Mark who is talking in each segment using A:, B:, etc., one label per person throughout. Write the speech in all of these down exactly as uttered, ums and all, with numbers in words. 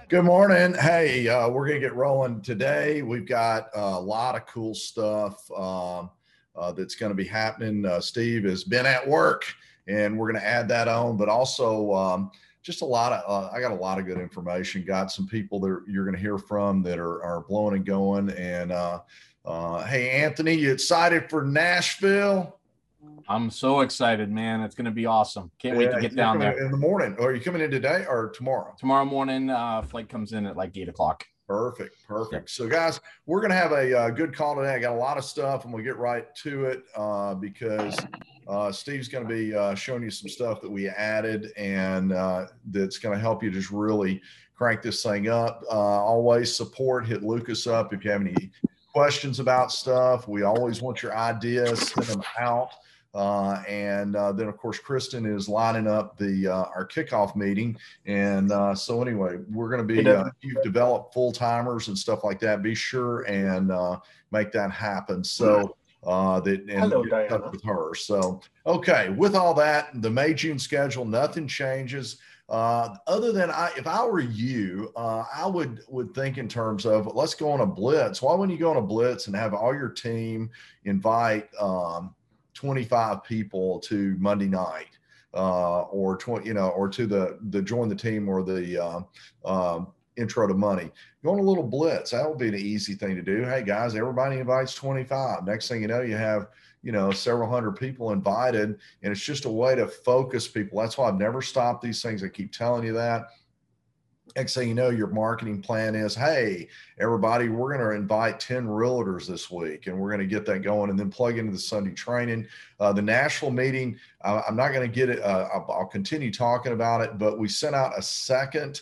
A: Good morning. Hey, uh, we're going to get rolling today. We've got a lot of cool stuff um, uh, that's going to be happening. Uh, Steve has been at work, and we're going to add that on, but also um, just a lot of, uh, I got a lot of good information. Got some people that you're going to hear from that are, are blowing and going. And uh, uh, hey, Anthony, you excited for Nashville?
B: I'm so excited, man. It's going to be awesome. Can't wait to
A: Yeah,
B: get
A: you're
B: down
A: coming
B: there.
A: in the morning. Or are you coming in today or tomorrow?
B: Tomorrow morning, uh, flight comes in at like eight o'clock.
A: Perfect,
B: Yep.
A: perfect. So, guys, we're going to have a, uh good call today. I got a lot of stuff, and we'll get right to it uh, because uh, Steve's going to be uh, showing you some stuff that we added, and uh, that's going to help you just really crank this thing up. Uh, always support, hit Lucas up if you have any questions about stuff. We always want your ideas, send them out. Uh, and uh, then, of course, Kristen is lining up the uh, our kickoff meeting. And uh, so, anyway, we're going to be uh, if you've developed full timers and stuff like that, be sure and uh, make that happen. So uh, that and
C: Hello,
A: get in touch
C: Diana.
A: with her. So, okay, with all that, the May June schedule, nothing changes. Uh, other than I, if I were you, uh, I would would think in terms of let's go on a blitz. Why wouldn't you go on a blitz and have all your team invite um, twenty-five people to Monday night, uh, or twenty, you know, or to the the join the team or the uh, um, intro to money. Go on a little blitz. That would be an easy thing to do. Hey guys, everybody invites twenty-five. Next thing you know, you have you know several hundred people invited, and it's just a way to focus people. That's why I've never stopped these things. I keep telling you that. Next thing you know, your marketing plan is, hey, everybody, we're going to invite ten realtors this week, and we're going to get that going and then plug into the Sunday training. Uh, the Nashville meeting, uh, I'm not going to get it. Uh, I'll, I'll continue talking about it, but we sent out a second,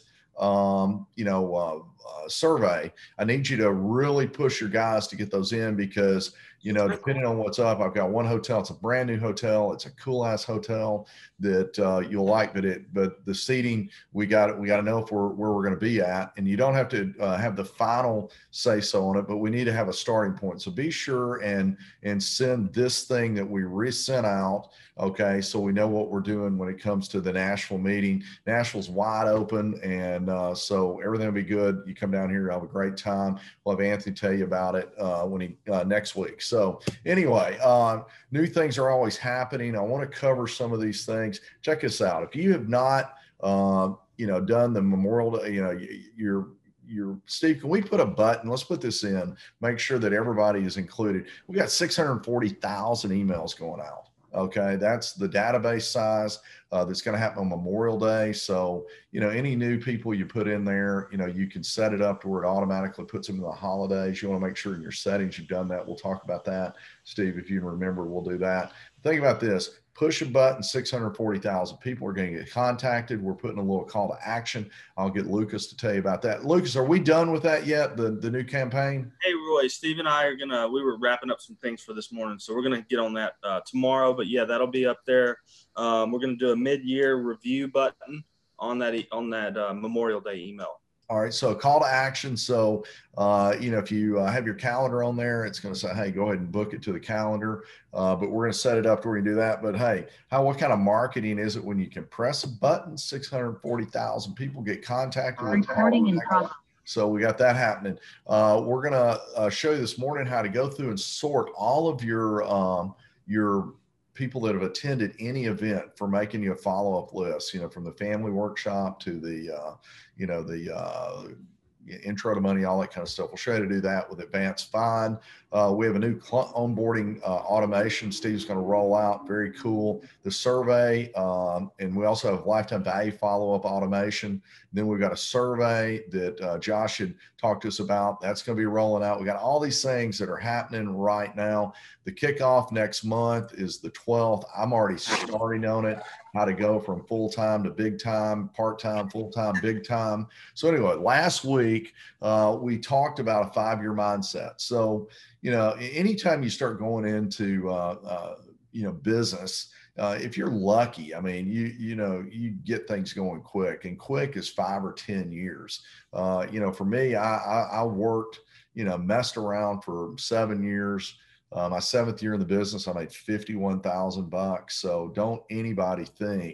A: um, you know, uh, uh, survey. I need you to really push your guys to get those in because, you know, depending on what's up, I've got one hotel. It's a brand new hotel. It's a cool ass hotel that uh, you'll like, but it, but the seating, we got we got to know if we're where we're going to be at, and you don't have to uh, have the final say so on it, but we need to have a starting point. So be sure and and send this thing that we resent out, okay? So we know what we're doing when it comes to the Nashville meeting. Nashville's wide open, and uh, so everything will be good. You come down here, you'll have a great time. We'll have Anthony tell you about it uh, when he uh, next week. So anyway, uh, new things are always happening. I want to cover some of these things. Check this out. If you have not, uh, you know, done the Memorial Day, you know, you're, you're Steve, can we put a button? Let's put this in, make sure that everybody is included. We got six hundred forty thousand emails going out. Okay. That's the database size uh, that's going to happen on Memorial Day. So, you know, any new people you put in there, you know, you can set it up to where it automatically puts them in the holidays. You want to make sure in your settings you've done that. We'll talk about that. Steve, if you remember, we'll do that. Think about this. Push a button, six hundred forty thousand people are going to get contacted. We're putting a little call to action. I'll get Lucas to tell you about that. Lucas, are we done with that yet, the, the new campaign?
C: Hey, Roy, Steve and I are going to, we were wrapping up some things for this morning, so we're going to get on that uh, tomorrow. But yeah, that'll be up there. Um, we're going to do a mid-year review button on that, on that uh, Memorial Day email.
A: All right. So call to action. So, uh, you know, if you uh, have your calendar on there, it's going to say, hey, go ahead and book it to the calendar. Uh, but we're going to set it up to where you do that. But hey, how, what kind of marketing is it when you can press a button, six hundred forty thousand people get contacted?
D: Recording in progress.
A: So we got that happening. Uh, we're going to uh, show you this morning how to go through and sort all of your, um, your, people that have attended any event for making you a follow-up list, you know, from the family workshop to the, uh, you know, the uh, intro to money, all that kind of stuff. We'll show you how to do that with Advanced Find. Uh, we have a new onboarding uh, automation Steve's going to roll out. Very cool. The survey, um, and we also have lifetime value follow-up automation. Then we've got a survey that uh, Josh had talked to us about. That's going to be rolling out. We got all these things that are happening right now. The kickoff next month is the twelfth. I'm already starting on it, how to go from full-time to big time, part-time, full-time, big time. So anyway, last week uh, we talked about a five-year mindset. So, you know, anytime you start going into, uh, uh, you know, business, uh, if you're lucky, I mean, you, you know, you get things going quick, and quick is five or ten years. Uh, you know, for me, I, I, I worked, you know, messed around for seven years. Uh, my seventh year in the business, I made fifty-one thousand bucks. So don't anybody think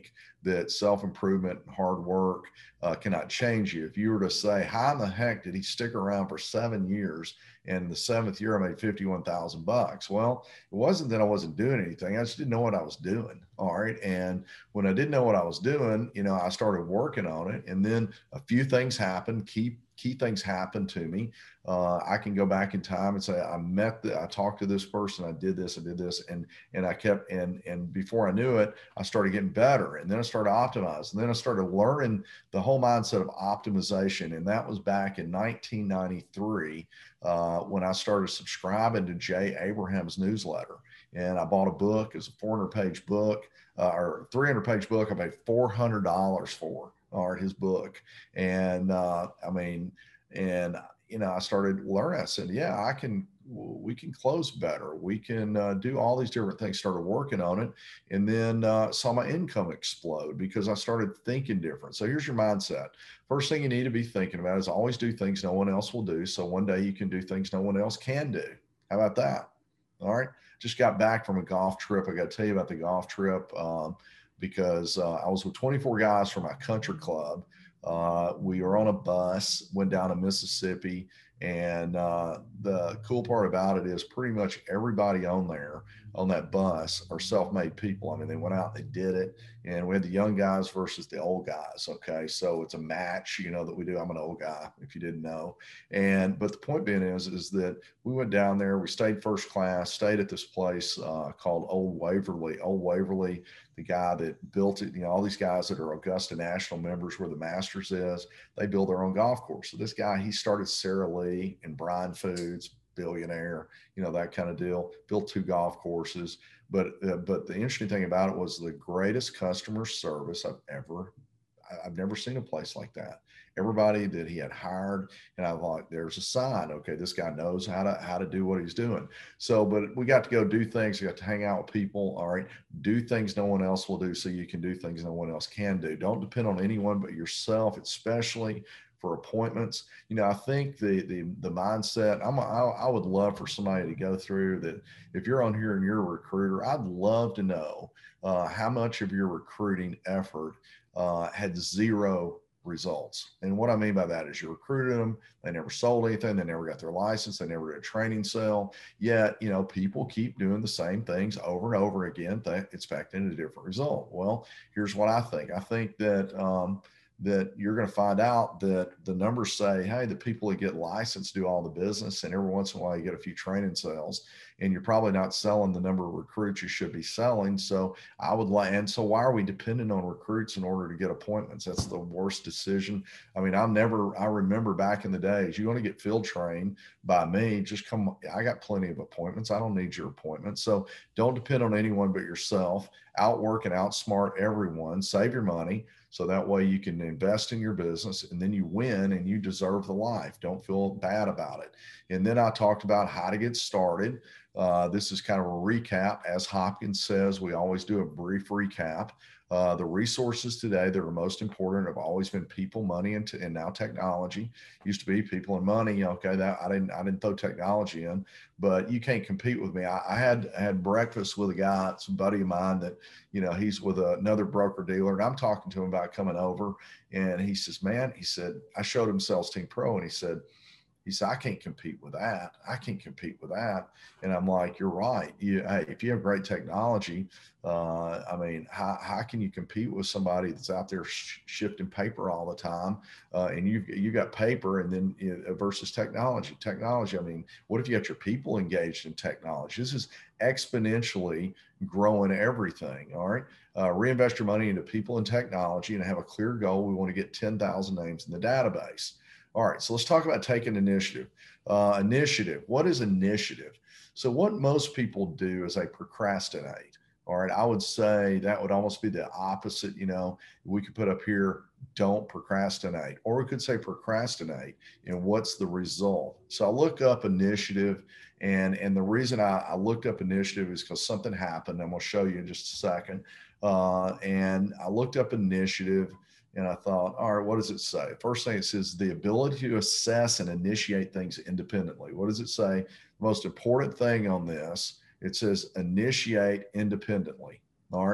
A: that self-improvement and hard work uh, cannot change you. If you were to say, how in the heck did he stick around for seven years? And the seventh year I made fifty-one thousand bucks. Well, it wasn't that I wasn't doing anything. I just didn't know what I was doing. All right. And when I didn't know what I was doing, you know, I started working on it. And then a few things happened, key, key things happened to me. Uh, I can go back in time and say, I met the, I talked to this person, I did this, I did this. And, and I kept, and, and before I knew it, I started getting better. And then I started optimizing. And then I started learning the whole mindset of optimization. And that was back in nineteen ninety-three. Uh, when I started subscribing to Jay Abraham's newsletter. And I bought a book. It's a four hundred page book uh, or three hundred page book. I paid four hundred dollars for or his book. And uh, I mean, and, you know, I started learning. I said, yeah, I can, we can close better. We can uh, do all these different things, started working on it. And then uh, saw my income explode because I started thinking different. So here's your mindset. First thing you need to be thinking about is always do things no one else will do. So one day you can do things no one else can do. How about that? All right. Just got back from a golf trip. I got to tell you about the golf trip um, because uh, I was with twenty-four guys from my country club. Uh, we were on a bus, went down to Mississippi. And uh, the cool part about it is pretty much everybody on there on that bus are self-made people. I mean, they went out, they did it. And we had the young guys versus the old guys. Okay. So it's a match, you know, that we do. I'm an old guy, if you didn't know. And, but the point being is, is that we went down there, we stayed first class, stayed at this place uh, called Old Waverly. Old Waverly, the guy that built it, you know, all these guys that are Augusta National members where the Masters is, they build their own golf course. So this guy, he started Sara Lee and Brian Foods, billionaire, you know, that kind of deal, built two golf courses. But, uh, but the interesting thing about it was the greatest customer service I've ever, I've never seen a place like that. Everybody that he had hired, and I thought, there's a sign. Okay, this guy knows how to how to do what he's doing. So, but we got to go do things. We got to hang out with people. All right, do things no one else will do, so you can do things no one else can do. Don't depend on anyone but yourself, especially for appointments. You know, I think the the the mindset. I'm a, I, I would love for somebody to go through that. If you're on here and you're a recruiter, I'd love to know uh, how much of your recruiting effort uh, had zero results. And what I mean by that is you recruited them, they never sold anything, they never got their license, they never did a training sale. Yet, you know, people keep doing the same things over and over again, expecting a different result. Well, here's what I think. I think that um, that you're going to find out that the numbers say, hey, the people that get licensed do all the business, and every once in a while you get a few training sales, and you're probably not selling the number of recruits you should be selling. So I would like, and so why are we dependent on recruits in order to get appointments? That's the worst decision. I mean, I never, I remember back in the days, you want to get field trained by me, just come, I got plenty of appointments. I don't need your appointment. So don't depend on anyone but yourself. Outwork and outsmart everyone, save your money. So that way you can invest in your business, and then you win and you deserve the life. Don't feel bad about it. And then I talked about how to get started. Uh, this is kind of a recap. As Hopkins says, we always do a brief recap. Uh, the resources today that are most important have always been people, money, and, and now technology. Used to be people and money. Okay, that I didn't I didn't throw technology in, but you can't compete with me. I, I had I had breakfast with a guy, some buddy of mine that, you know, he's with another broker dealer, and I'm talking to him about coming over, and he says, man, he said, I showed him Sales Team Pro, and he said, He said, I can't compete with that. I can't compete with that. And I'm like, you're right. You, hey, if you have great technology, uh, I mean, how, how can you compete with somebody that's out there sh- shifting paper all the time? Uh, and you you got paper, and then you know, versus technology. Technology. I mean, what if you got your people engaged in technology? This is exponentially growing everything. All right. Uh, reinvest your money into people and technology, and have a clear goal. We want to get ten thousand names in the database. All right, so let's talk about taking initiative. Uh, initiative, what is initiative? So what most people do is they procrastinate. All right, I would say that would almost be the opposite. You know, we could put up here, don't procrastinate, or we could say procrastinate, and what's the result? So I look up initiative, and, and the reason I, I looked up initiative is because something happened. I'm gonna show you in just a second. Uh, and I looked up initiative, and I thought, all right, what does it say? First thing it says, the ability to assess and initiate things independently. What does it say? The most important thing on this, it says initiate independently. All right.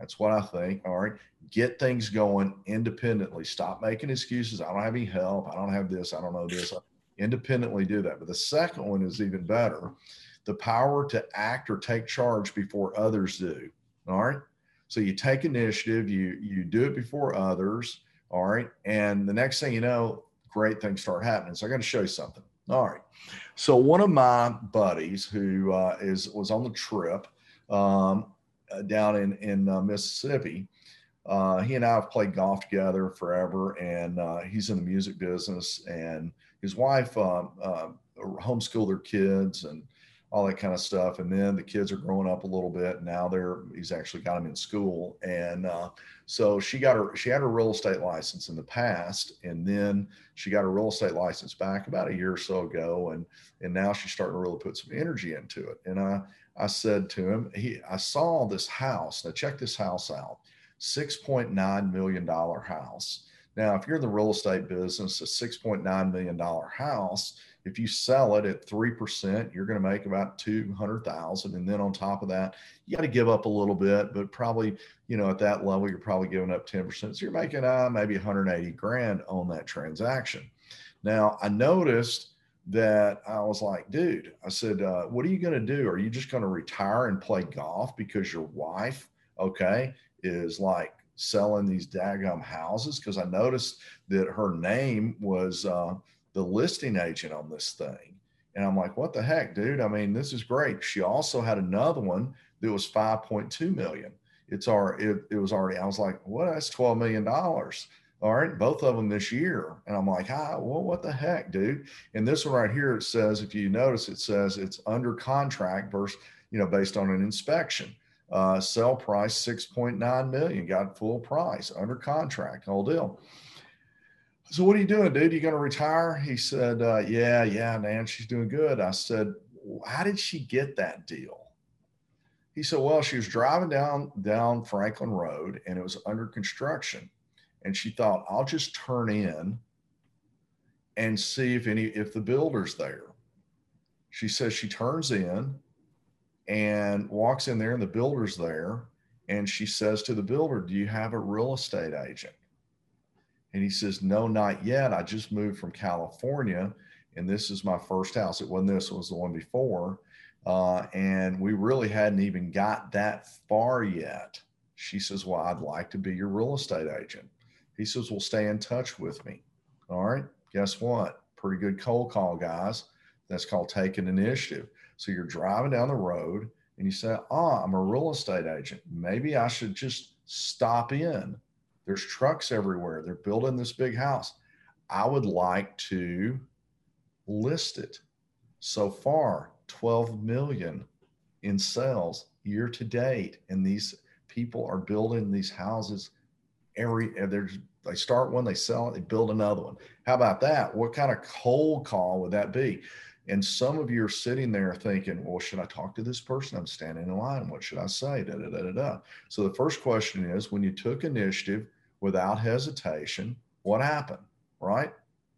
A: That's what I think. All right. Get things going independently. Stop making excuses. I don't have any help. I don't have this. I don't know this. Independently do that. But the second one is even better. The power to act or take charge before others do. All right. So you take initiative, you, you do it before others. All right. And the next thing you know, great things start happening. So I got to show you something. All right. So one of my buddies who uh, is was on the trip um, uh, down in, in uh, Mississippi, uh, he and I have played golf together forever, and uh, he's in the music business, and his wife uh, uh, homeschooled their kids and all that kind of stuff. And then the kids are growing up a little bit. And now they're, he's actually got them in school. And uh, so she got her, she had her real estate license in the past. And then she got her real estate license back about a year or so ago. And, and now she's starting to really put some energy into it. And I, I said to him, he, I saw this house. Now check this house out, six point nine million dollars house. Now, if you're in the real estate business, a six point nine million dollars house, if you sell it at three percent, you're going to make about two hundred thousand. And then on top of that, you got to give up a little bit, but probably, you know, at that level, you're probably giving up ten percent. So you're making uh, maybe one hundred eighty grand on that transaction. Now, I noticed that I was like, dude, I said, uh, what are you going to do? Are you just going to retire and play golf because your wife, okay, is like selling these daggum houses? Because I noticed that her name was uh, the listing agent on this thing. And I'm like, what the heck, dude? I mean, this is great. She also had another one that was five point two million. It's our, it, it was already, I was like, what? That's twelve million dollars. All right. Both of them this year. And I'm like, ah, well, what the heck, dude? And this one right here, it says, if you notice, it says it's under contract versus, you know, based on an inspection. Uh, sell price six point nine million, got full price, under contract, whole deal. So what are you doing, dude? You going to retire? He said, uh, yeah, yeah, man, she's doing good. I said, how did she get that deal? He said, well, she was driving down, down Franklin Road and it was under construction. And she thought, I'll just turn in and see if any, if the builder's there. She says she turns in and walks in there and the builder's there. And she says to the builder, do you have a real estate agent? And he says, no, not yet. I just moved from California and this is my first house. It wasn't this, it was the one before. Uh, and we really hadn't even got that far yet. She says, well, I'd like to be your real estate agent. He says, well, stay in touch with me. All right. Guess what? Pretty good cold call, guys. That's called taking initiative. So you're driving down the road and you say, oh, I'm a real estate agent. Maybe I should just stop in. There's trucks everywhere. They're building this big house. I would like to list it. So far, twelve million in sales year to date. And these people are building these houses every, there's, they start one, they sell it, they build another one. How about that? What kind of cold call would that be? And some of you are sitting there thinking, well, should I talk to this person? I'm standing in line. What should I say? Da, da, da, da, da. So the first question is, when you took initiative without hesitation, what happened, right?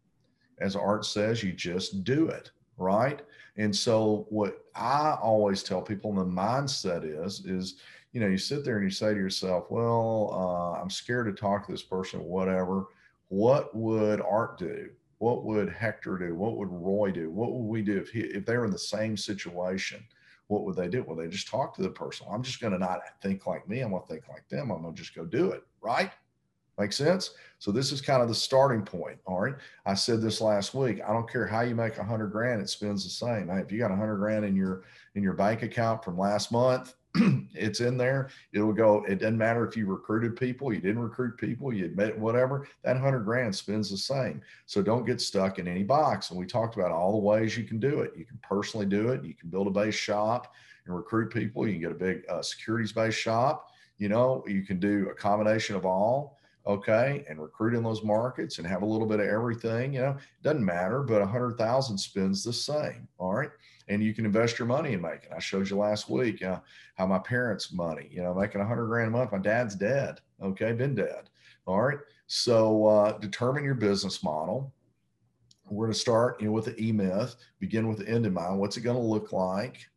A: As Art says, you just do it, right? And so what I always tell people the mindset is, is, you know, you sit there and you say to yourself, well, uh, I'm scared to talk to this person, whatever. What would Art do? What would Hector do? What would Roy do? What would we do if he, if they were in the same situation? What would they do? Well, they just talk to the person. I'm just going to not think like me. I'm going to think like them. I'm going to just go do it. Right? Make sense? So this is kind of the starting point. All right. I said this last week. I don't care how you make a hundred grand, it spends the same. If you got a hundred grand in your, in your bank account from last month, it's in there. It'll go. It doesn't matter if you recruited people, you didn't recruit people, you admit whatever, that hundred grand spends the same. So don't get stuck in any box. And we talked about all the ways you can do it. You can personally do it. You can build a base shop and recruit people. You can get a big uh, securities based shop. You know, you can do a combination of all. Okay. And recruit in those markets and have a little bit of everything, you know, it doesn't matter, but a hundred thousand spends the same. All right. And you can invest your money in making. I showed you last week uh, how my parents' money, you know, making a hundred grand a month. My dad's dead. Okay. Been dead. All right. So uh, determine your business model. We're going to start, you know, with the E-Myth, begin with the end in mind. What's it going to look like?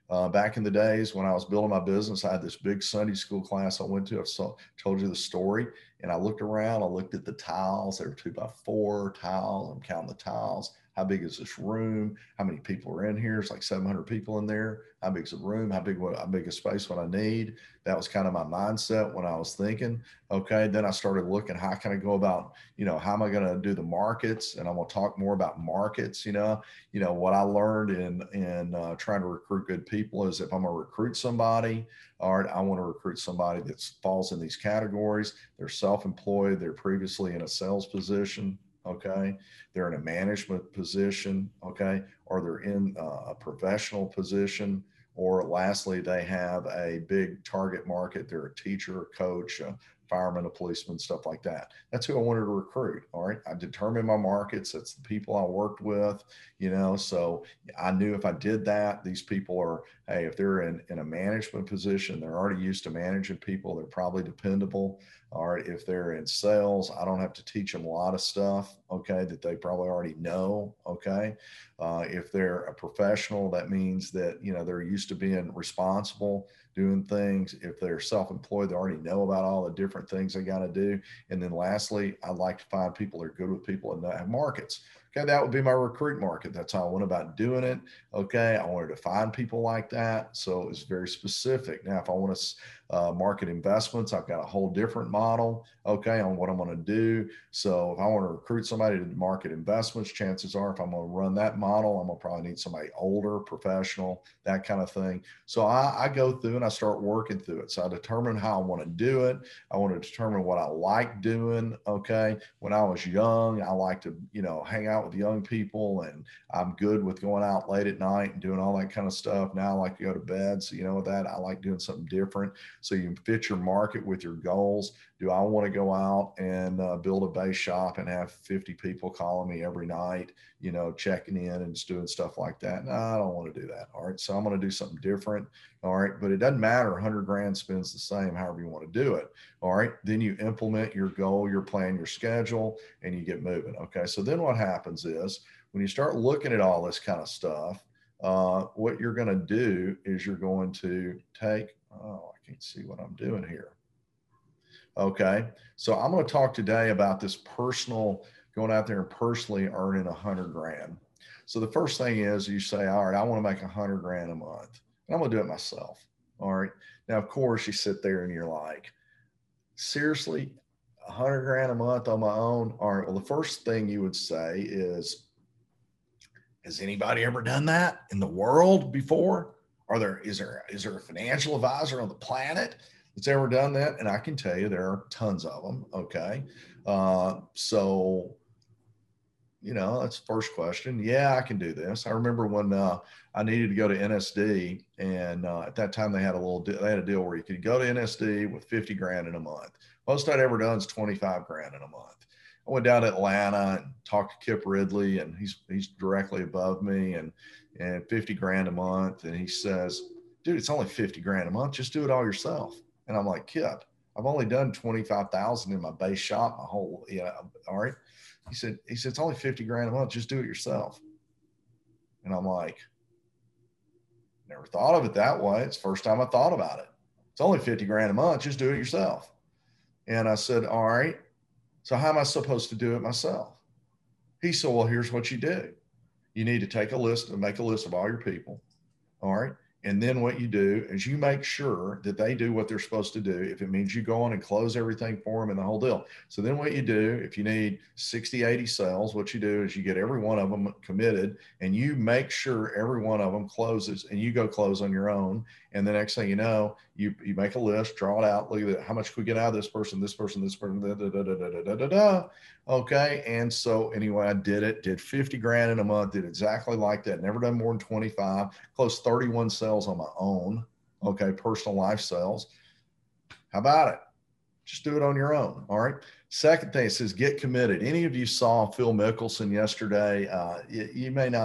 A: Uh, back in the days when I was building my business, I had this big Sunday school class I went to. I saw, told you the story, and I looked around. I looked at the tiles. They were two by four tiles. I'm counting the tiles. How big is this room? How many people are in here? It's like seven hundred people in there. How big is the room? How big, what, how big a space would I need? That was kind of my mindset when I was thinking. Okay. Then I started looking, how can I go about, you know, how am I going to do the markets? And I'm going to talk more about markets. You know, you know, what I learned in, in uh, trying to recruit good people is if I'm going to recruit somebody, all right, I want to recruit somebody that falls in these categories. They're self-employed. They're previously in a sales position. Okay. They're in a management position. Okay. Or they're in a professional position. Or lastly, they have a big target market. They're a teacher, a coach, a fireman, a policeman, stuff like that. That's who I wanted to recruit. All right. I determined my markets. That's the people I worked with, you know, so I knew if I did that, these people are, hey, if they're in, in a management position, they're already used to managing people. They're probably dependable. All right. If they're in sales, I don't have to teach them a lot of stuff. Okay. That they probably already know. Okay. Uh, if they're a professional, that means that, you know, they're used to being responsible, doing things. If they're self-employed, they already know about all the different things they got to do. And then lastly, I like to find people that are good with people and have markets. Okay, that would be my recruit market. That's how I went about doing it. Okay, I wanted to find people like that. So it's very specific. Now, if I want to uh, market investments, I've got a whole different model, okay, on what I'm going to do. So if I want to recruit somebody to market investments, chances are if I'm going to run that model, I'm going to probably need somebody older, professional, that kind of thing. So I, I go through and I start working through it. So I determine how I want to do it. I want to determine what I like doing, okay. When I was young, I like to, you know, hang out with young people, and I'm good with going out late at night and doing all that kind of stuff. Now I like to go to bed. So, you know, with that, I like doing something different. So you can fit your market with your goals. Do I want to go out and uh, build a base shop and have fifty people calling me every night, you know, checking in and just doing stuff like that? No, I don't want to do that. All right. So I'm going to do something different. All right. But it doesn't matter. one hundred grand spends the same, however you want to do it. All right. Then you implement your goal, your plan, your schedule, and you get moving. Okay. So then what happens is when you start looking at all this kind of stuff, uh, what you're going to do is you're going to take, oh, I can't see what I'm doing here. Okay. So I'm going to talk today about this personal, going out there and personally earning a hundred grand. So the first thing is you say, all right, I want to make a hundred grand a month, and I'm going to do it myself. All right. Now, of course, you sit there and you're like, seriously, a hundred grand a month on my own? All right. Well, the first thing you would say is, has anybody ever done that in the world before? Are there, is there, is there a financial advisor on the planet that's ever done that? And I can tell you there are tons of them. Okay. Uh, so, you know, that's the first question. Yeah, I can do this. I remember when uh, I needed to go to N S D, and uh, at that time they had a little, they had a deal where you could go to N S D with fifty grand in a month. Most I'd ever done is twenty-five grand in a month. I went down to Atlanta and talked to Kip Ridley, and he's, he's directly above me, and, and fifty grand a month. And he says, dude, it's only fifty grand a month. Just do it all yourself. And I'm like, Kip, I've only done twenty-five thousand in my base shop, my whole, yeah. All right. He said, he said, it's only fifty grand a month. Just do it yourself. And I'm like, never thought of it that way. It's the first time I thought about it. It's only fifty grand a month. Just do it yourself. And I said, all right, so how am I supposed to do it myself? He said, well, here's what you do. You need to take a list and make a list of all your people. All right. And then what you do is you make sure that they do what they're supposed to do. If it means you go on and close everything for them and the whole deal. So then what you do, if you need sixty, eighty sales, what you do is you get every one of them committed, and you make sure every one of them closes, and you go close on your own. And the next thing you know, you, you make a list, draw it out, look at it. How much can we get out of this person, this person, this person, da, da, da, da, da, da, da, da. Okay. And so anyway, I did it, did fifty grand in a month, did exactly like that. Never done more than twenty-five, closed thirty-one sales on my own. Okay. Personal life sales. How about it? Just do it on your own. All right. Second thing, it says get committed. Any of you saw Phil Mickelson yesterday? Uh, you, you may not,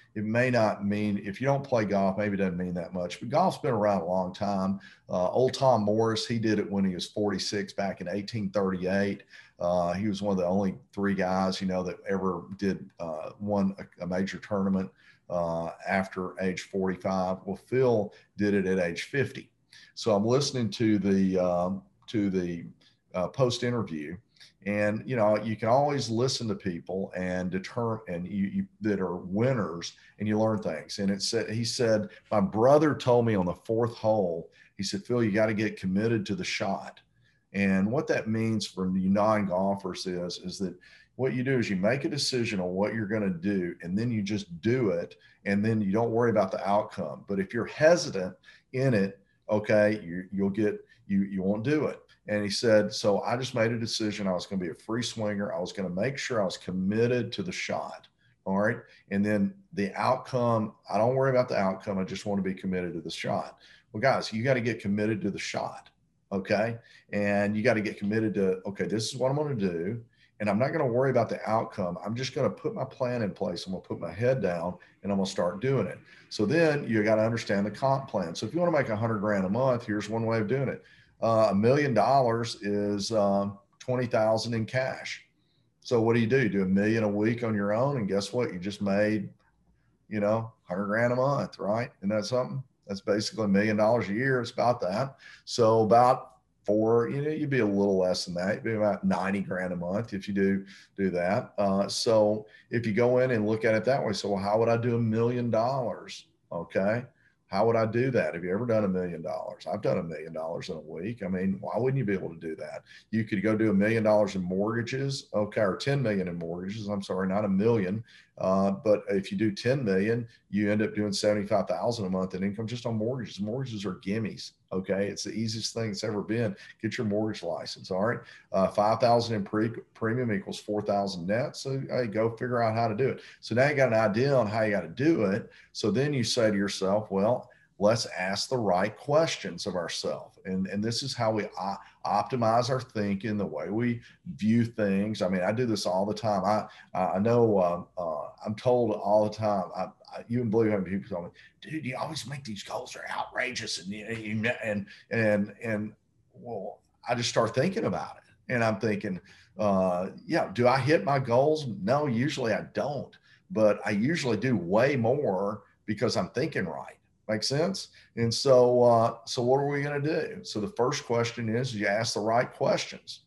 A: it may not mean, if you don't play golf, maybe it doesn't mean that much, but golf's been around a long time. Uh, old Tom Morris, he did it when he was forty-six back in eighteen thirty-eight. Uh, he was one of the only three guys, you know, that ever did uh, won a, a major tournament uh, after age forty-five. Well, Phil did it at age fifty. So I'm listening to the, um, to the uh, post interview, and, you know, you can always listen to people and deter and you, you that are winners, and you learn things. And it said, he said, my brother told me on the fourth hole, he said, Phil, you got to get committed to the shot. And what that means for you non-golfers is, is that what you do is you make a decision on what you're going to do, and then you just do it. And then you don't worry about the outcome. But if you're hesitant in it, okay, you, you'll get, you, you won't do it. And he said, so I just made a decision. I was going to be a free swinger. I was going to make sure I was committed to the shot. All right. And then the outcome, I don't worry about the outcome. I just want to be committed to the shot. Well, guys, you got to get committed to the shot. Okay. And you got to get committed to, okay, this is what I'm going to do. And I'm not going to worry about the outcome. I'm just going to put my plan in place. I'm going to put my head down, and I'm going to start doing it. So then you got to understand the comp plan. So if you want to make a hundred grand a month, here's one way of doing it. Uh, a million dollars is um, twenty thousand in cash. So what do you do? You do a million a week on your own, and guess what? You just made, you know, hundred grand a month, right? Isn't that something? That's basically a million dollars a year. It's about that. So about four, you know, you'd be a little less than that. You'd be about ninety grand a month if you do do that. Uh, so if you go in and look at it that way, so well, how would I do a million dollars? Okay. How would I do that? Have you ever done a million dollars? I've done a million dollars in a week. I mean, why wouldn't you be able to do that? You could go do a million dollars in mortgages, okay, or ten million in mortgages. I'm sorry, not a million. Uh, but if you do ten million, you end up doing seventy-five thousand a month in income just on mortgages. Mortgages are gimmies. Okay. It's the easiest thing it's ever been. Get your mortgage license. All right. Uh, five thousand in pre premium equals four thousand net. So hey, go figure out how to do it. So now you got an idea on how you got to do it. So then you say to yourself, well, let's ask the right questions of ourselves. And, and this is how we uh, optimize our thinking, the way we view things. I mean, I do this all the time. I, I know uh, uh, I'm told all the time, I, I, you and believe how many people tell me, dude, you always make these goals are outrageous. And, you, and, and, and well, I just start thinking about it, and I'm thinking, uh, yeah, do I hit my goals? No, usually I don't, but I usually do way more because I'm thinking right. Make sense? And so, uh, so what are we going to do? So the first question is you ask the right questions.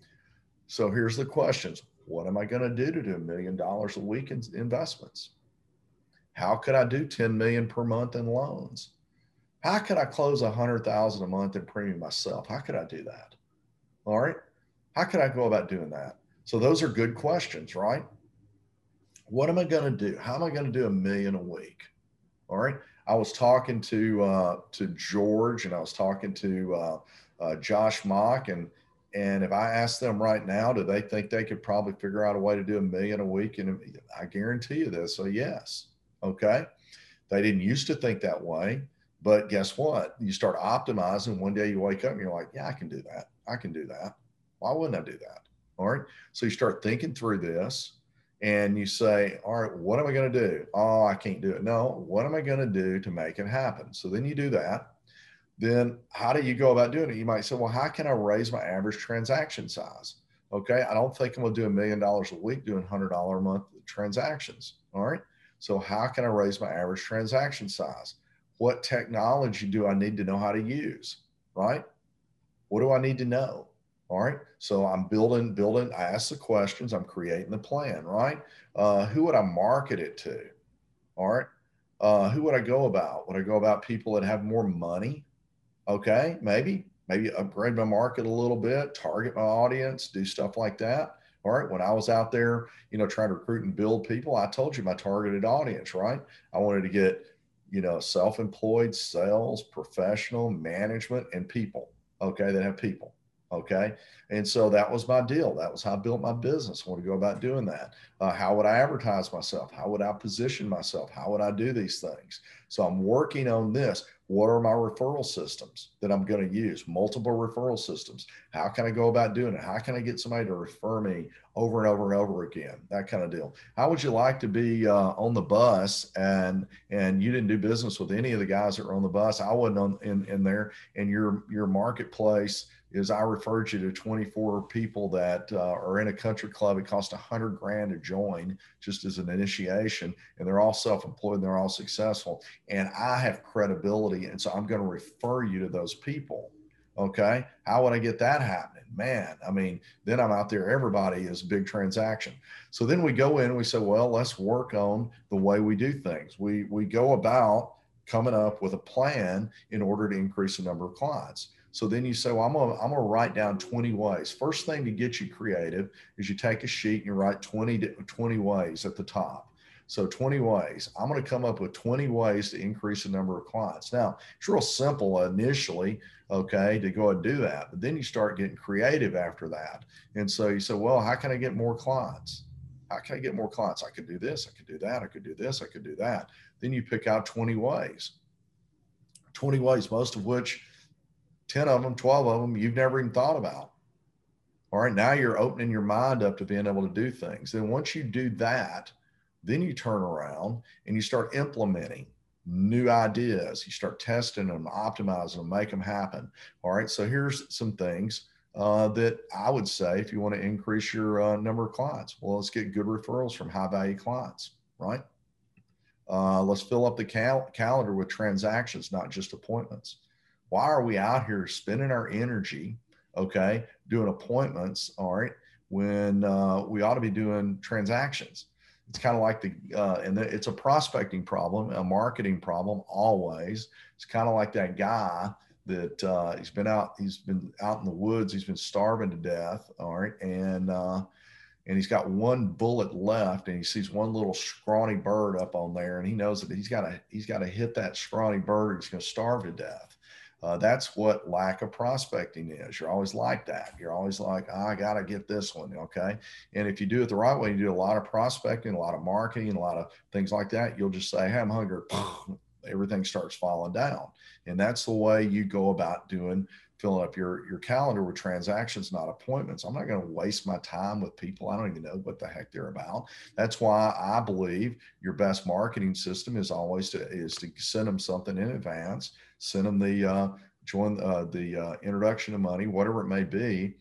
A: So here's the questions. What am I going to do to do a million dollars a week in investments? How could I do ten million per month in loans? How could I close a hundred thousand a month in premium myself? How could I do that? All right. How could I go about doing that? So those are good questions, right? What am I going to do? How am I going to do a million a week? All right. I was talking to uh, to George, and I was talking to uh, uh, Josh Mock, and and if I ask them right now, do they think they could probably figure out a way to do a million a week? And I guarantee you this. So yes, okay. They didn't used to think that way, but guess what? You start optimizing. One day you wake up and you're like, yeah, I can do that. I can do that. Why wouldn't I do that? All right. So you start thinking through this. And you say, all right, what am I going to do? Oh, I can't do it. No, what am I going to do to make it happen? So then you do that. Then how do you go about doing it? You might say, well, how can I raise my average transaction size? Okay, I don't think I'm going to do a million dollars a week doing one hundred dollars a month transactions. All right, so how can I raise my average transaction size? What technology do I need to know how to use? Right? What do I need to know? All right. So I'm building, building, I ask the questions, I'm creating the plan, right? Uh, who would I market it to? All right. Uh, who would I go about? Would I go about people that have more money? Okay. Maybe, maybe upgrade my market a little bit, target my audience, do stuff like that. All right. When I was out there, you know, trying to recruit and build people, I told you my targeted audience, right? I wanted to get, you know, self-employed, sales, professional, management, and people. Okay. That have people. Okay. And so that was my deal. That was how I built my business. I want to go about doing that. Uh, how would I advertise myself? How would I position myself? How would I do these things? So I'm working on this. What are my referral systems that I'm going to use? Multiple referral systems. How can I go about doing it? How can I get somebody to refer me over and over and over again? That kind of deal. How would you like to be uh, on the bus and and you didn't do business with any of the guys that were on the bus? I wasn't on, in in there, and your your marketplace is I referred you to twenty-four people that uh, are in a country club. It costs a hundred grand to join just as an initiation, and they're all self-employed and they're all successful. And I have credibility, and so I'm going to refer you to those people. Okay, how would I get that happening? Man, I mean, then I'm out there. Everybody is a big transaction. So then we go in and we say, well, let's work on the way we do things. We we go about coming up with a plan in order to increase the number of clients. So then you say, well, I'm gonna, I'm gonna write down twenty ways. First thing to get you creative is you take a sheet and you write twenty, twenty ways at the top. So twenty ways. I'm gonna come up with twenty ways to increase the number of clients. Now, it's real simple initially, okay, to go and do that. But then you start getting creative after that. And so you say, well, how can I get more clients? How can I get more clients? I could do this, I could do that, I could do this, I could do that. Then you pick out twenty ways. twenty ways, most of which ten of them, twelve of them, you've never even thought about. All right, now you're opening your mind up to being able to do things. Then once you do that, then you turn around and you start implementing new ideas. You start testing them, optimizing them, make them happen. All right, so here's some things uh, that I would say if you want to increase your uh, number of clients. Well, let's get good referrals from high value clients, right? Uh, let's fill up the cal- calendar with transactions, not just appointments. Why are we out here spending our energy, okay, doing appointments, all right, when uh, we ought to be doing transactions? It's kind of like the, uh, and the, it's a prospecting problem, a marketing problem always. It's kind of like that guy that uh, he's been out, he's been out in the woods, he's been starving to death, all right, and uh, and he's got one bullet left, and he sees one little scrawny bird up on there, and he knows that he's got to he's got to hit that scrawny bird, or he's going to starve to death. Uh, that's what lack of prospecting is. You're always like that. You're always like, oh, I got to get this one. Okay. And if you do it the right way, you do a lot of prospecting, a lot of marketing, a lot of things like that. You'll just say, hey, I'm hungry. Everything starts falling down. And that's the way you go about doing, filling up your, your calendar with transactions, not appointments. I'm not going to waste my time with people I don't even know what the heck they're about. That's why I believe your best marketing system is always to, is to send them something in advance, send them the, uh, join uh, the uh, introduction of money, whatever it may be,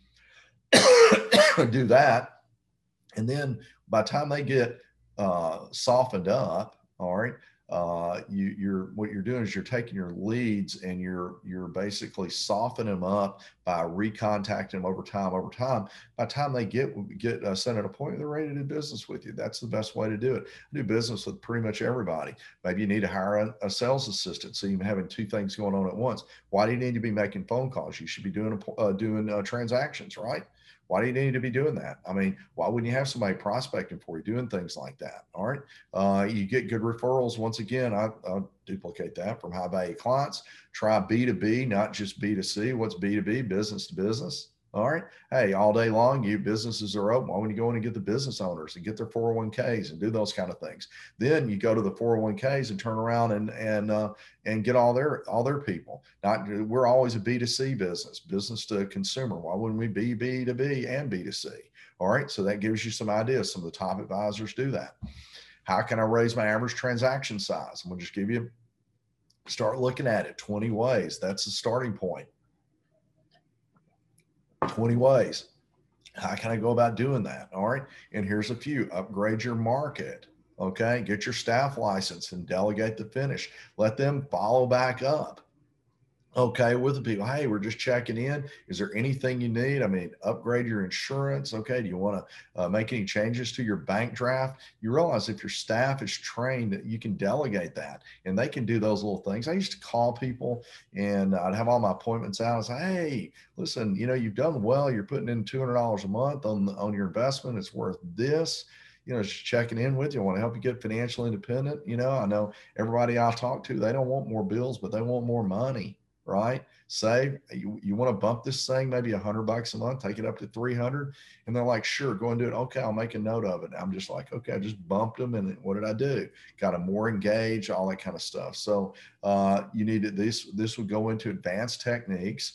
A: do that. And then by the time they get uh, softened up, all right, Uh, you, you're what you're doing is you're taking your leads and you're you're basically softening them up by recontacting them over time. Over time, by the time they get get uh, sent at a point, they're ready to do business with you. That's the best way to do it. I do business with pretty much everybody. Maybe you need to hire a, a sales assistant, so you're having two things going on at once. Why do you need to be making phone calls? You should be doing uh, doing uh, transactions, right? Why do you need to be doing that? I mean, why wouldn't you have somebody prospecting for you doing things like that? All right. Uh, you get good referrals. Once again, I, I'll duplicate that from high value clients. Try B two B, not just B two C. What's B two B? Business to business. All right. Hey, all day long, you businesses are open. Why wouldn't you go in and get the business owners and get their four oh one Ks and do those kind of things? Then you go to the four oh one Ks and turn around and and uh, and get all their all their people. Not we're always a B two C business, business to consumer. Why wouldn't we be B two B and B two C? All right. So that gives you some ideas. Some of the top advisors do that. How can I raise my average transaction size? I'm gonna just give you start looking at it twenty ways. That's the starting point. twenty ways. How can I go about doing that? All right. And here's a few. Upgrade your market. Okay. Get your staff license and delegate the finish. Let them follow back up. Okay. With the people. Hey, we're just checking in. Is there anything you need? I mean, upgrade your insurance. Okay. Do you want to uh, make any changes to your bank draft? You realize if your staff is trained, that you can delegate that and they can do those little things. I used to call people and I'd have all my appointments out and say, hey, listen, you know, you've done well. You're putting in two hundred dollars a month on, on your investment. It's worth this. You know, just checking in with you. I want to help you get financially independent. You know, I know everybody I talk to, they don't want more bills, but they want more money. right? Say you, you want to bump this thing maybe a hundred bucks a month, take it up to three hundred. And they're like, sure, go and do it. Okay, I'll make a note of it. I'm just like, okay, I just bumped them. And what did I do? Got them more engaged, all that kind of stuff. So uh, you need to, this, this would go into advanced techniques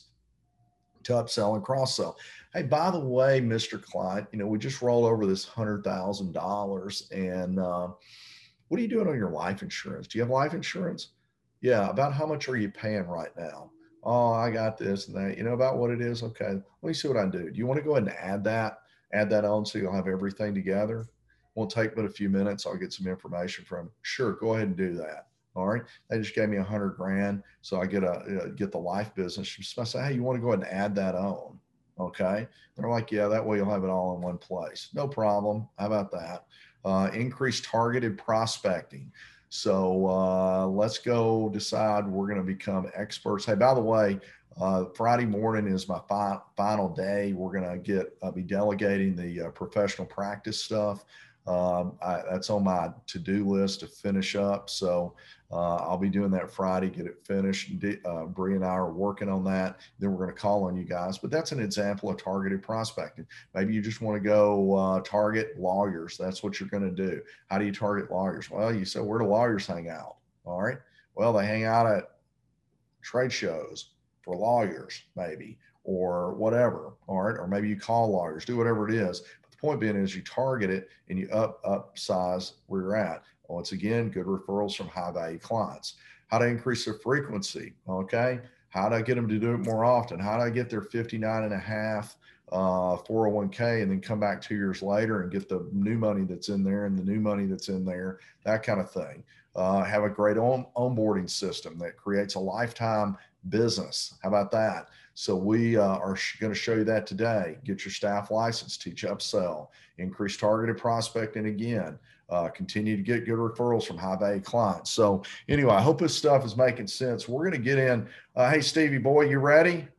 A: to upsell and cross sell. Hey, by the way, Mister Client, you know, we just rolled over this hundred thousand dollars, and uh, what are you doing on your life insurance? Do you have life insurance? Yeah. About how much are you paying right now? Oh, I got this and that. You know about what it is? Okay, let me see what I do. Do you want to go ahead and add that, add that on so you'll have everything together? Won't take but a few minutes. I'll get some information from you. Sure, go ahead and do that. All right. They just gave me a hundred grand. So I get a, uh, get the life business. So I say, hey, you want to go ahead and add that on? Okay. They're like, yeah, that way you'll have it all in one place. No problem. How about that? Uh, increase targeted prospecting. So uh, let's go decide we're going to become experts. Hey, by the way, uh, Friday morning is my fi- final day. We're going to get, uh, be delegating the uh, professional practice stuff. Um, I, that's on my to-do list to finish up. So uh, I'll be doing that Friday, get it finished. Uh, Bree and I are working on that. Then we're going to call on you guys. But that's an example of targeted prospecting. Maybe you just want to go uh, target lawyers. That's what you're going to do. How do you target lawyers? Well, you said, where do lawyers hang out? All right. Well, they hang out at trade shows for lawyers, maybe, or whatever. All right. Or maybe you call lawyers, do whatever it is. Point being is you target it and you up upsize where you're at. Once again, good referrals from high value clients. How to increase their frequency. Okay. How do I get them to do it more often? How do I get their fifty-nine and a half uh, four oh one k and then come back two years later and get the new money that's in there and the new money that's in there, that kind of thing. Uh, have a great on onboarding system that creates a lifetime business. How about that? So we uh, are going to show you that today. Get your staff license, teach upsell, increase targeted prospecting again, uh, continue to get good referrals from high value clients. So anyway, I hope this stuff is making sense. We're going to get in. Uh, hey, Stevie boy, you ready?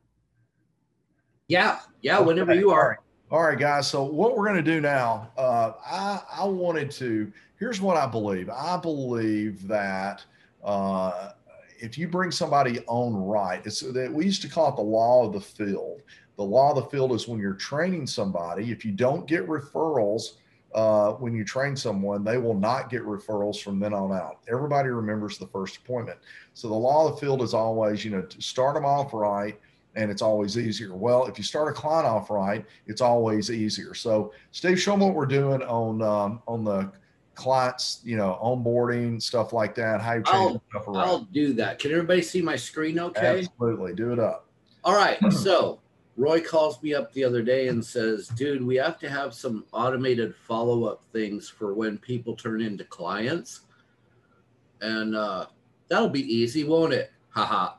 D: Yeah. Yeah. Okay. Whenever you are.
A: All right. All right, guys. So what we're going to do now, uh, I, I wanted to, here's what I believe. I believe that, uh, if you bring somebody on right, it's that we used to call it the law of the field. The law of the field is when you're training somebody, if you don't get referrals uh, when you train someone, they will not get referrals from then on out. Everybody remembers the first appointment. So the law of the field is always, you know, to start them off right, and it's always easier. Well, if you start a client off right, it's always easier. So Steve, show them what we're doing on um, on the clients, you know, onboarding, stuff like that. How you change stuff around.
D: I'll do that. Can everybody see my screen okay?
A: Absolutely. Do it up.
D: All right. So Roy calls me up the other day and says, dude, we have to have some automated follow-up things for when people turn into clients. And uh, that'll be easy, won't it? Haha.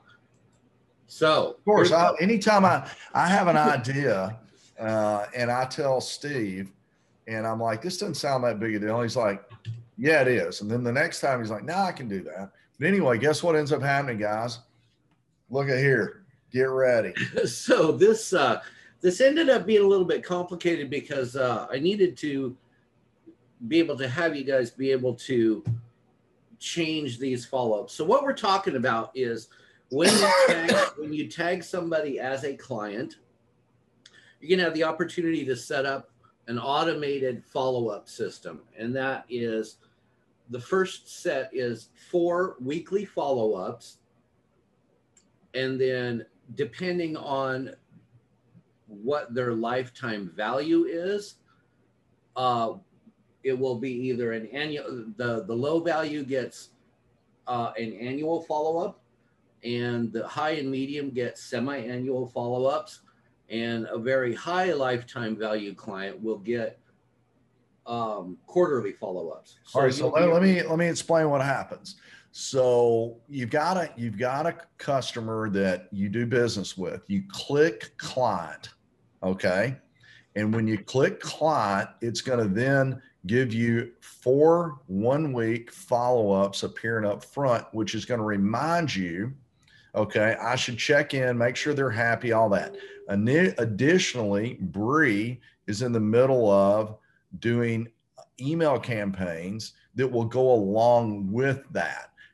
D: So
A: of course, I, anytime I, I have an idea uh, and I tell Steve, and I'm like, this doesn't sound that big a deal. He's like, yeah, it is. And then the next time he's like, no, nah, I can do that. But anyway, guess what ends up happening, guys? Look at here. Get ready.
D: So this uh, this ended up being a little bit complicated because uh, I needed to be able to have you guys be able to change these follow-ups. So what we're talking about is when you tag, when you tag somebody as a client, you're going to have the opportunity to set up an automated follow-up system. And that is, the first set is four weekly follow-ups. And then depending on what their lifetime value is, uh, it will be either an annual, the, the low value gets uh, an annual follow-up, and the high and medium get semi-annual follow-ups. And a very high lifetime value client will get um, quarterly follow-ups.
A: So all right, so let, let me let me explain what happens. So you've got a you've got a customer that you do business with. You click client, okay, and when you click client, it's going to then give you four one-week follow-ups appearing up front, which is going to remind you, okay, I should check in, make sure they're happy, all that. Additionally, Bree is in the middle of doing email campaigns that will go along with that.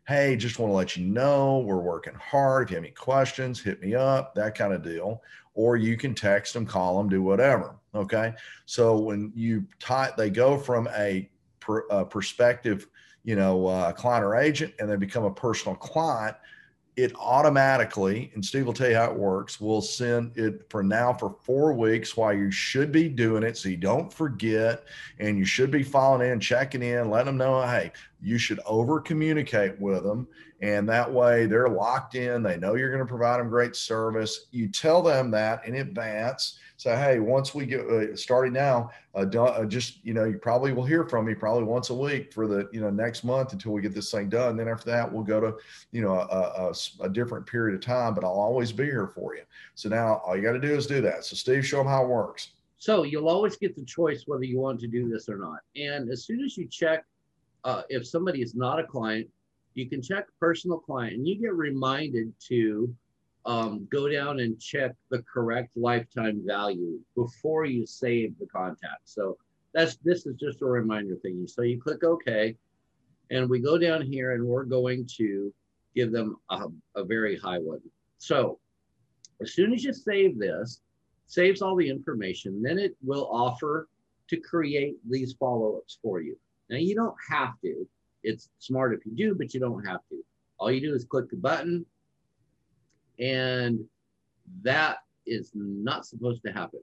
A: hey, just want to let you know we're working hard. If you have any questions, hit me up, that kind of deal. Or you can text them, call them, do whatever. Okay. So when you type, they go from a, per, a perspective, you know, uh, client or agent, and they become a personal client. It automatically, and Steve will tell you how it works, we'll send it for now for four weeks while you should be doing it so you don't forget, and you should be following in, checking in, letting them know, hey, you should over communicate with them. And that way they're locked in. They know you're going to provide them great service. You tell them that in advance. So, hey, once we get uh, starting now, uh, uh, just, you know, you probably will hear from me probably once a week for the, you know, next month until we get this thing done. Then after that, we'll go to, you know, a, a, a different period of time, but I'll always be here for you. So now all you got to do is do that. So Steve, show them how it works.
D: So you'll always get the choice whether you want to do this or not. And as soon as you check, uh, if somebody is not a client, you can check personal client, and you get reminded to um, go down and check the correct lifetime value before you save the contact. So that's, this is just a reminder thing. So you click OK, and we go down here and we're going to give them a, a very high one. So as soon as you save this, saves all the information, then it will offer to create these follow-ups for you. Now you don't have to. It's smart if you do, but you don't have to. All you do is click the button, and that is not supposed to happen.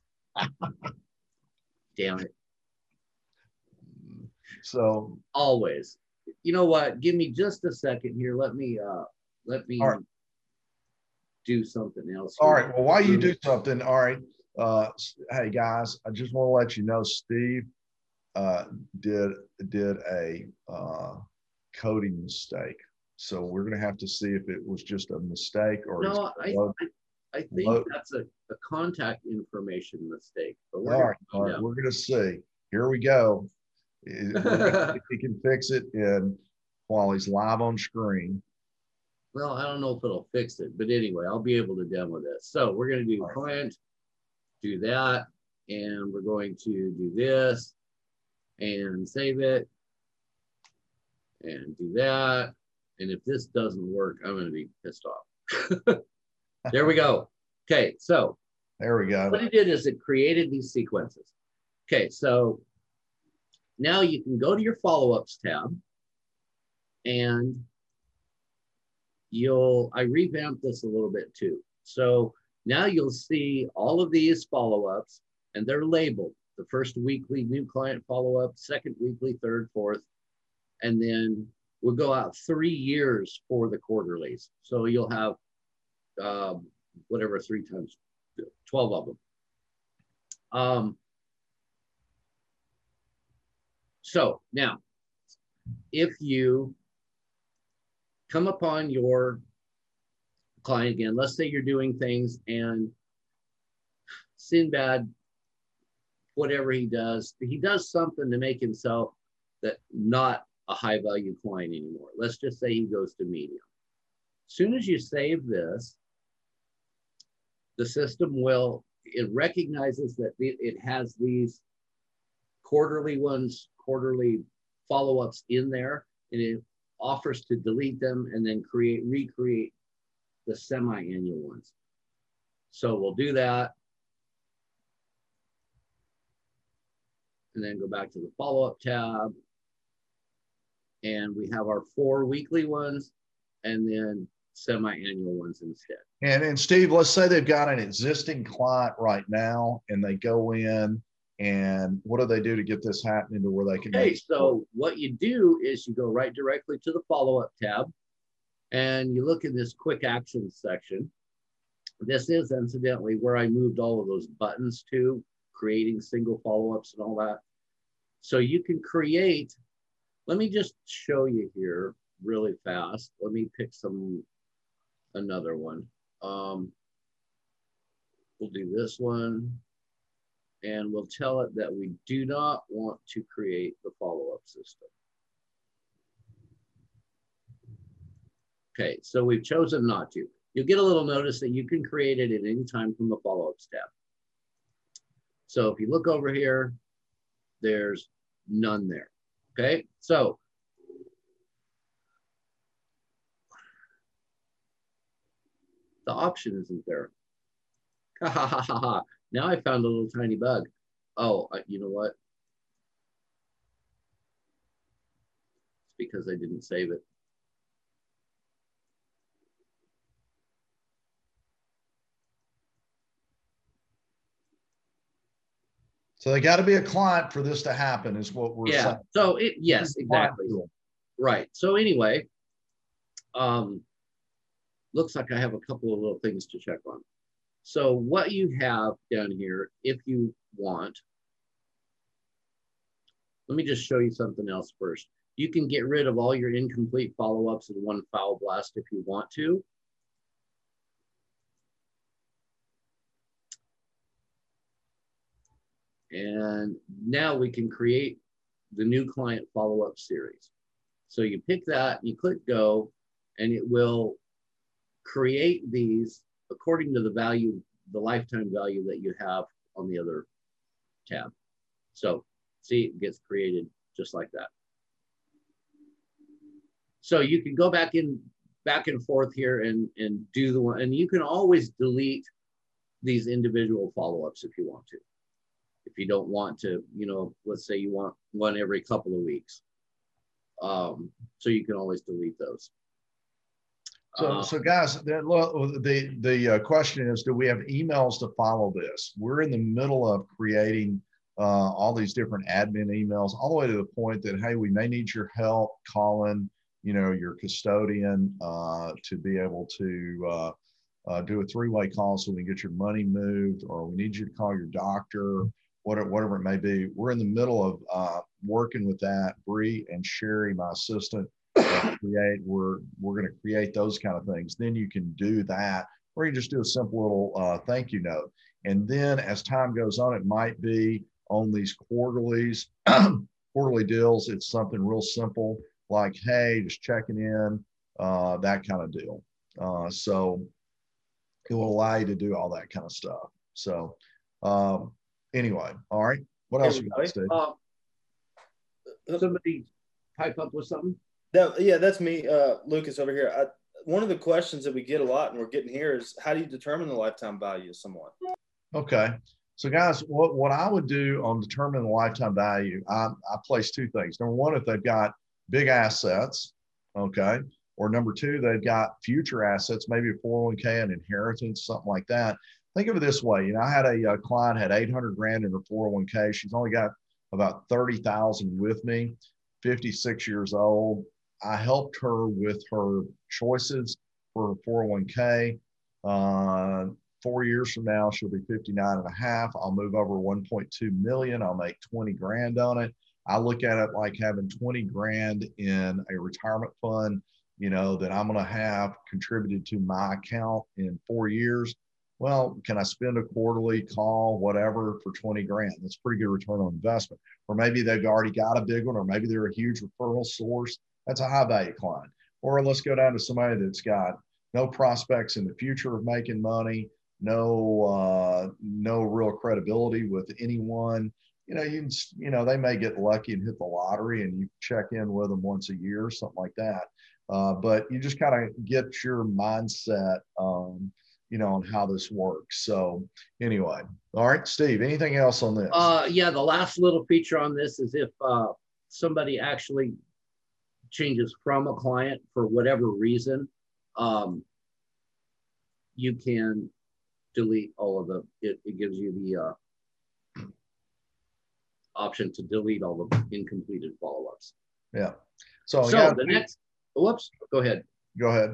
D: Damn it.
A: So
D: always. You know what? Give me just a second here. Let me uh let me
A: right.
D: do something else.
A: All right. Well, while you do something, all right. Uh, hey guys, I just want to let you know, Steve uh, did did a uh, coding mistake. So we're going to have to see if it was just a mistake or
D: no. I,
A: low,
D: I I think low. that's a, a contact information mistake. But we're
A: all right, all right. We're going to see. Here we go. If he can fix it in while he's live on screen.
D: Well, I don't know if it'll fix it, but anyway, I'll be able to demo this. So we're going to do
A: right.
D: client, do that, and we're going to do this and save it and do that. And if this doesn't work, I'm going to be pissed off. There we go. Okay, so
A: there we go.
D: What it did is it created these sequences. Okay, so now you can go to your follow-ups tab, and you'll, I revamped this a little bit too. So now you'll see all of these follow-ups, and they're labeled. The first weekly new client follow-up, second weekly, third, fourth, and then we'll go out three years for the quarterlies. So you'll have um, whatever, three times, twelve of them. Um, so now, if you come upon your client again, let's say you're doing things and Sinbad, whatever he does, he does something to make himself that not a high value client anymore. Let's just say he goes to medium. As soon as you save this, the system will, it recognizes that it has these quarterly ones, quarterly follow-ups in there, and it offers to delete them and then create, recreate the semi-annual ones. So we'll do that. And then go back to the follow-up tab. And we have our four weekly ones and then semi-annual ones instead.
A: And, and Steve, let's say they've got an existing client right now and they go in, and what do they do to get this happening to where they can?
D: Okay, so what you do is you go right directly to the follow-up tab, and you look in this quick actions section. This is incidentally where I moved all of those buttons to, creating single follow-ups and all that. So you can create, let me just show you here really fast. Let me pick some, another one. Um, we'll do this one. And we'll tell it that we do not want to create the follow-up system. Okay, so we've chosen not to. You'll get a little notice that you can create it at any time from the follow-ups tab. So if you look over here, there's none there. Okay, so The option isn't there. Ha ha ha ha ha. Now I found a little tiny bug. Oh, uh, you know what? It's because I didn't save it.
A: So they got to be a client for this to happen, is what we're
D: Yeah.
A: saying.
D: So it, yes, exactly. Right. So anyway, um, looks like I have a couple of little things to check on. So what you have down here, if you want, let me just show you something else first. You can get rid of all your incomplete follow-ups in one foul blast if you want to. And now we can create the new client follow-up series. So you pick that, you click go, and it will create these according to the value, the lifetime value that you have on the other tab. So see, it gets created just like that. So you can go back in, back and forth here and, and do the one, and you can always delete these individual follow-ups if you want to. If you don't want to, you know, let's say you want one every couple of weeks. Um, so you can always delete those.
A: So,
D: Uh,
A: so guys, the the, the uh, question is, do we have emails to follow this? We're in the middle of creating uh, all these different admin emails, all the way to the point that, hey, we may need your help calling, you know, your custodian uh, to be able to uh, uh, do a three-way call so we can get your money moved, or we need you to call your doctor, whatever, whatever it may be. We're in the middle of uh, working with that. Bree and Sherry, my assistant, uh, create. We're we're going to create those kind of things. Then you can do that, or you just do a simple little uh, thank you note. And then as time goes on, it might be on these quarterlies, quarterly deals. It's something real simple like, hey, just checking in, uh, that kind of deal. Uh, so it will allow you to do all that kind of stuff. So um, anyway, all right. What else you got, Steve?
D: Uh, somebody pipe up with something?
C: That, yeah, that's me, uh, Lucas over here. I, one of the questions that we get a lot and we're getting here is, how do you determine the lifetime value of someone?
A: Okay. So guys, what, what I would do on determining the lifetime value, I, I place two things. Number one, if they've got big assets, okay, or number two, they've got future assets, maybe a four oh one K, an inheritance, something like that. Think of it this way. You know, I had a, a client had eight hundred grand in her four oh one K. She's only got about thirty thousand with me, fifty-six years old. I helped her with her choices for her four oh one K. Uh, four years from now, she'll be fifty-nine and a half. I'll move over one point two million. I'll make twenty grand on it. I look at it like having twenty grand in a retirement fund, you know, that I'm going to have contributed to my account in four years. Well, can I spend a quarterly call, whatever, for twenty grand? That's pretty good return on investment. Or maybe they've already got a big one, or maybe they're a huge referral source. That's a high value client. Or let's go down to somebody that's got no prospects in the future of making money, no, uh, no real credibility with anyone. You know, you, you know, they may get lucky and hit the lottery, and you check in with them once a year or something like that. Uh, but you just kind of get your mindset, um, you know, on how this works. So anyway, all right, Steve, anything else on this?
D: Uh, yeah, the last little feature on this is if uh, somebody actually changes from a client for whatever reason, um, you can delete all of the, it, it gives you the uh, option to delete all the incompleted follow-ups.
A: Yeah. So,
D: so
A: yeah,
D: the next, whoops, go ahead.
A: Go ahead.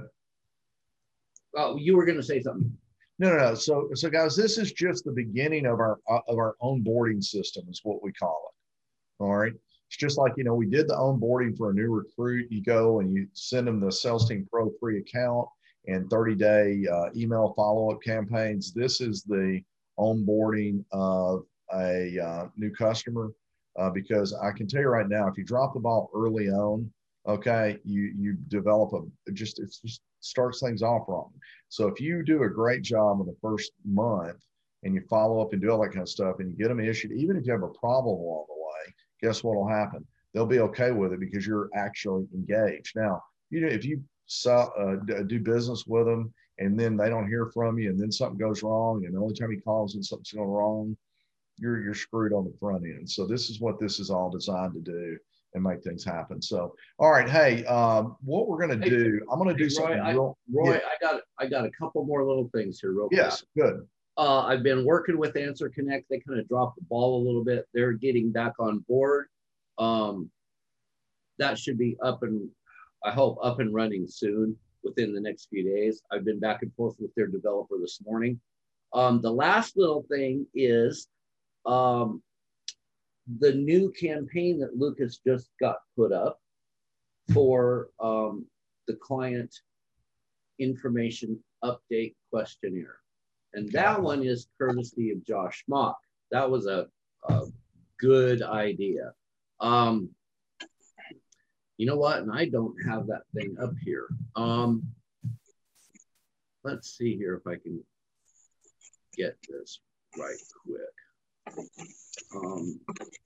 D: Oh, you were going to say something.
A: No, no, no. So, so guys, this is just the beginning of our uh, of our onboarding system, is what we call it. All right. It's just like, you know, we did the onboarding for a new recruit. You go and you send them the Sales Team Pro free account and thirty day uh, email follow-up campaigns. This is the onboarding of a uh, new customer, uh, because I can tell you right now, if you drop the ball early on, okay, you you develop a just it just starts things off wrong. So if you do a great job in the first month and you follow up and do all that kind of stuff, and you get them issued, even if you have a problem along the way, guess what will happen? They'll be okay with it because you're actually engaged. Now, you know, if you sell, uh, do business with them and then they don't hear from you, and then something goes wrong, and the only time he calls and something's going wrong, you're you're screwed on the front end. So this is what this is all designed to do and make things happen. So, all right, hey, um, what we're going to
D: Hey,
A: do, I'm going to
D: Hey,
A: do
D: Roy,
A: something
D: I,
A: real.
D: Roy,
A: yeah,
D: I got I got a couple more little things here, real quick.
A: yeah, good.
D: Uh, I've been working with Answer Connect. They kind of dropped the ball a little bit. They're getting back on board. Um, that should be up and, I hope, up and running soon within the next few days. I've been back and forth with their developer this morning. Um, the last little thing is um, the new campaign that Lucas just got put up for um, the client information update questionnaire. And that one is courtesy of Josh Mock. That was a, a good idea. Um, you know what? And I don't have that thing up here. Um, let's see here if I can get this right quick. Um,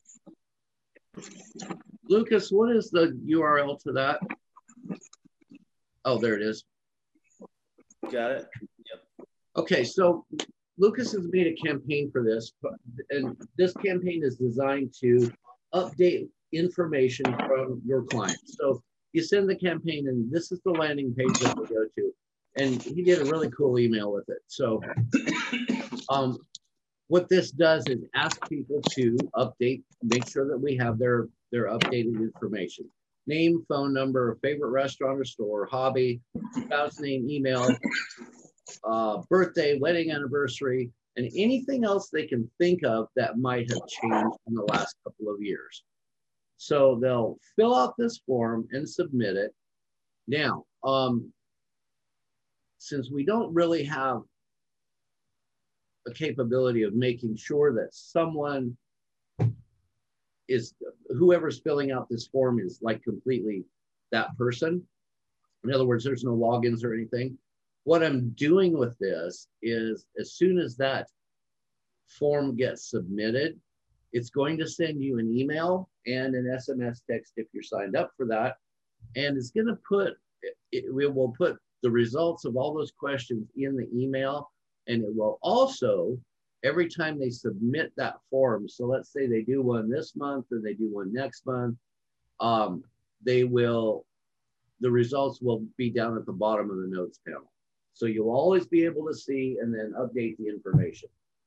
D: Lucas, what is the U R L to that? Oh, there it is.
C: Got it. Yep.
D: Okay, so Lucas has made a campaign for this, and this campaign is designed to update information from your clients. So you send the campaign, and this is the landing page that we go to. And he did a really cool email with it. So um, what this does is ask people to update, make sure that we have their, their updated information. Name, phone number, favorite restaurant or store, hobby, spouse name, email, uh, birthday, wedding anniversary, and anything else they can think of that might have changed in the last couple of years. So they'll fill out this form and submit it. Now, um, since we don't really have a capability of making sure that someone is, whoever's filling out this form is like completely that person. In other words, there's no logins or anything. What I'm doing with this is as soon as that form gets submitted, it's going to send you an email and an S M S text if you're signed up for that. And it's going to put, it, we will put the results of all those questions in the email. And it will also, every time they submit that form, so let's say they do one this month and they do one next month, um, they will, the results will be down at the bottom of the notes panel. So you'll always be able to see and then update the information.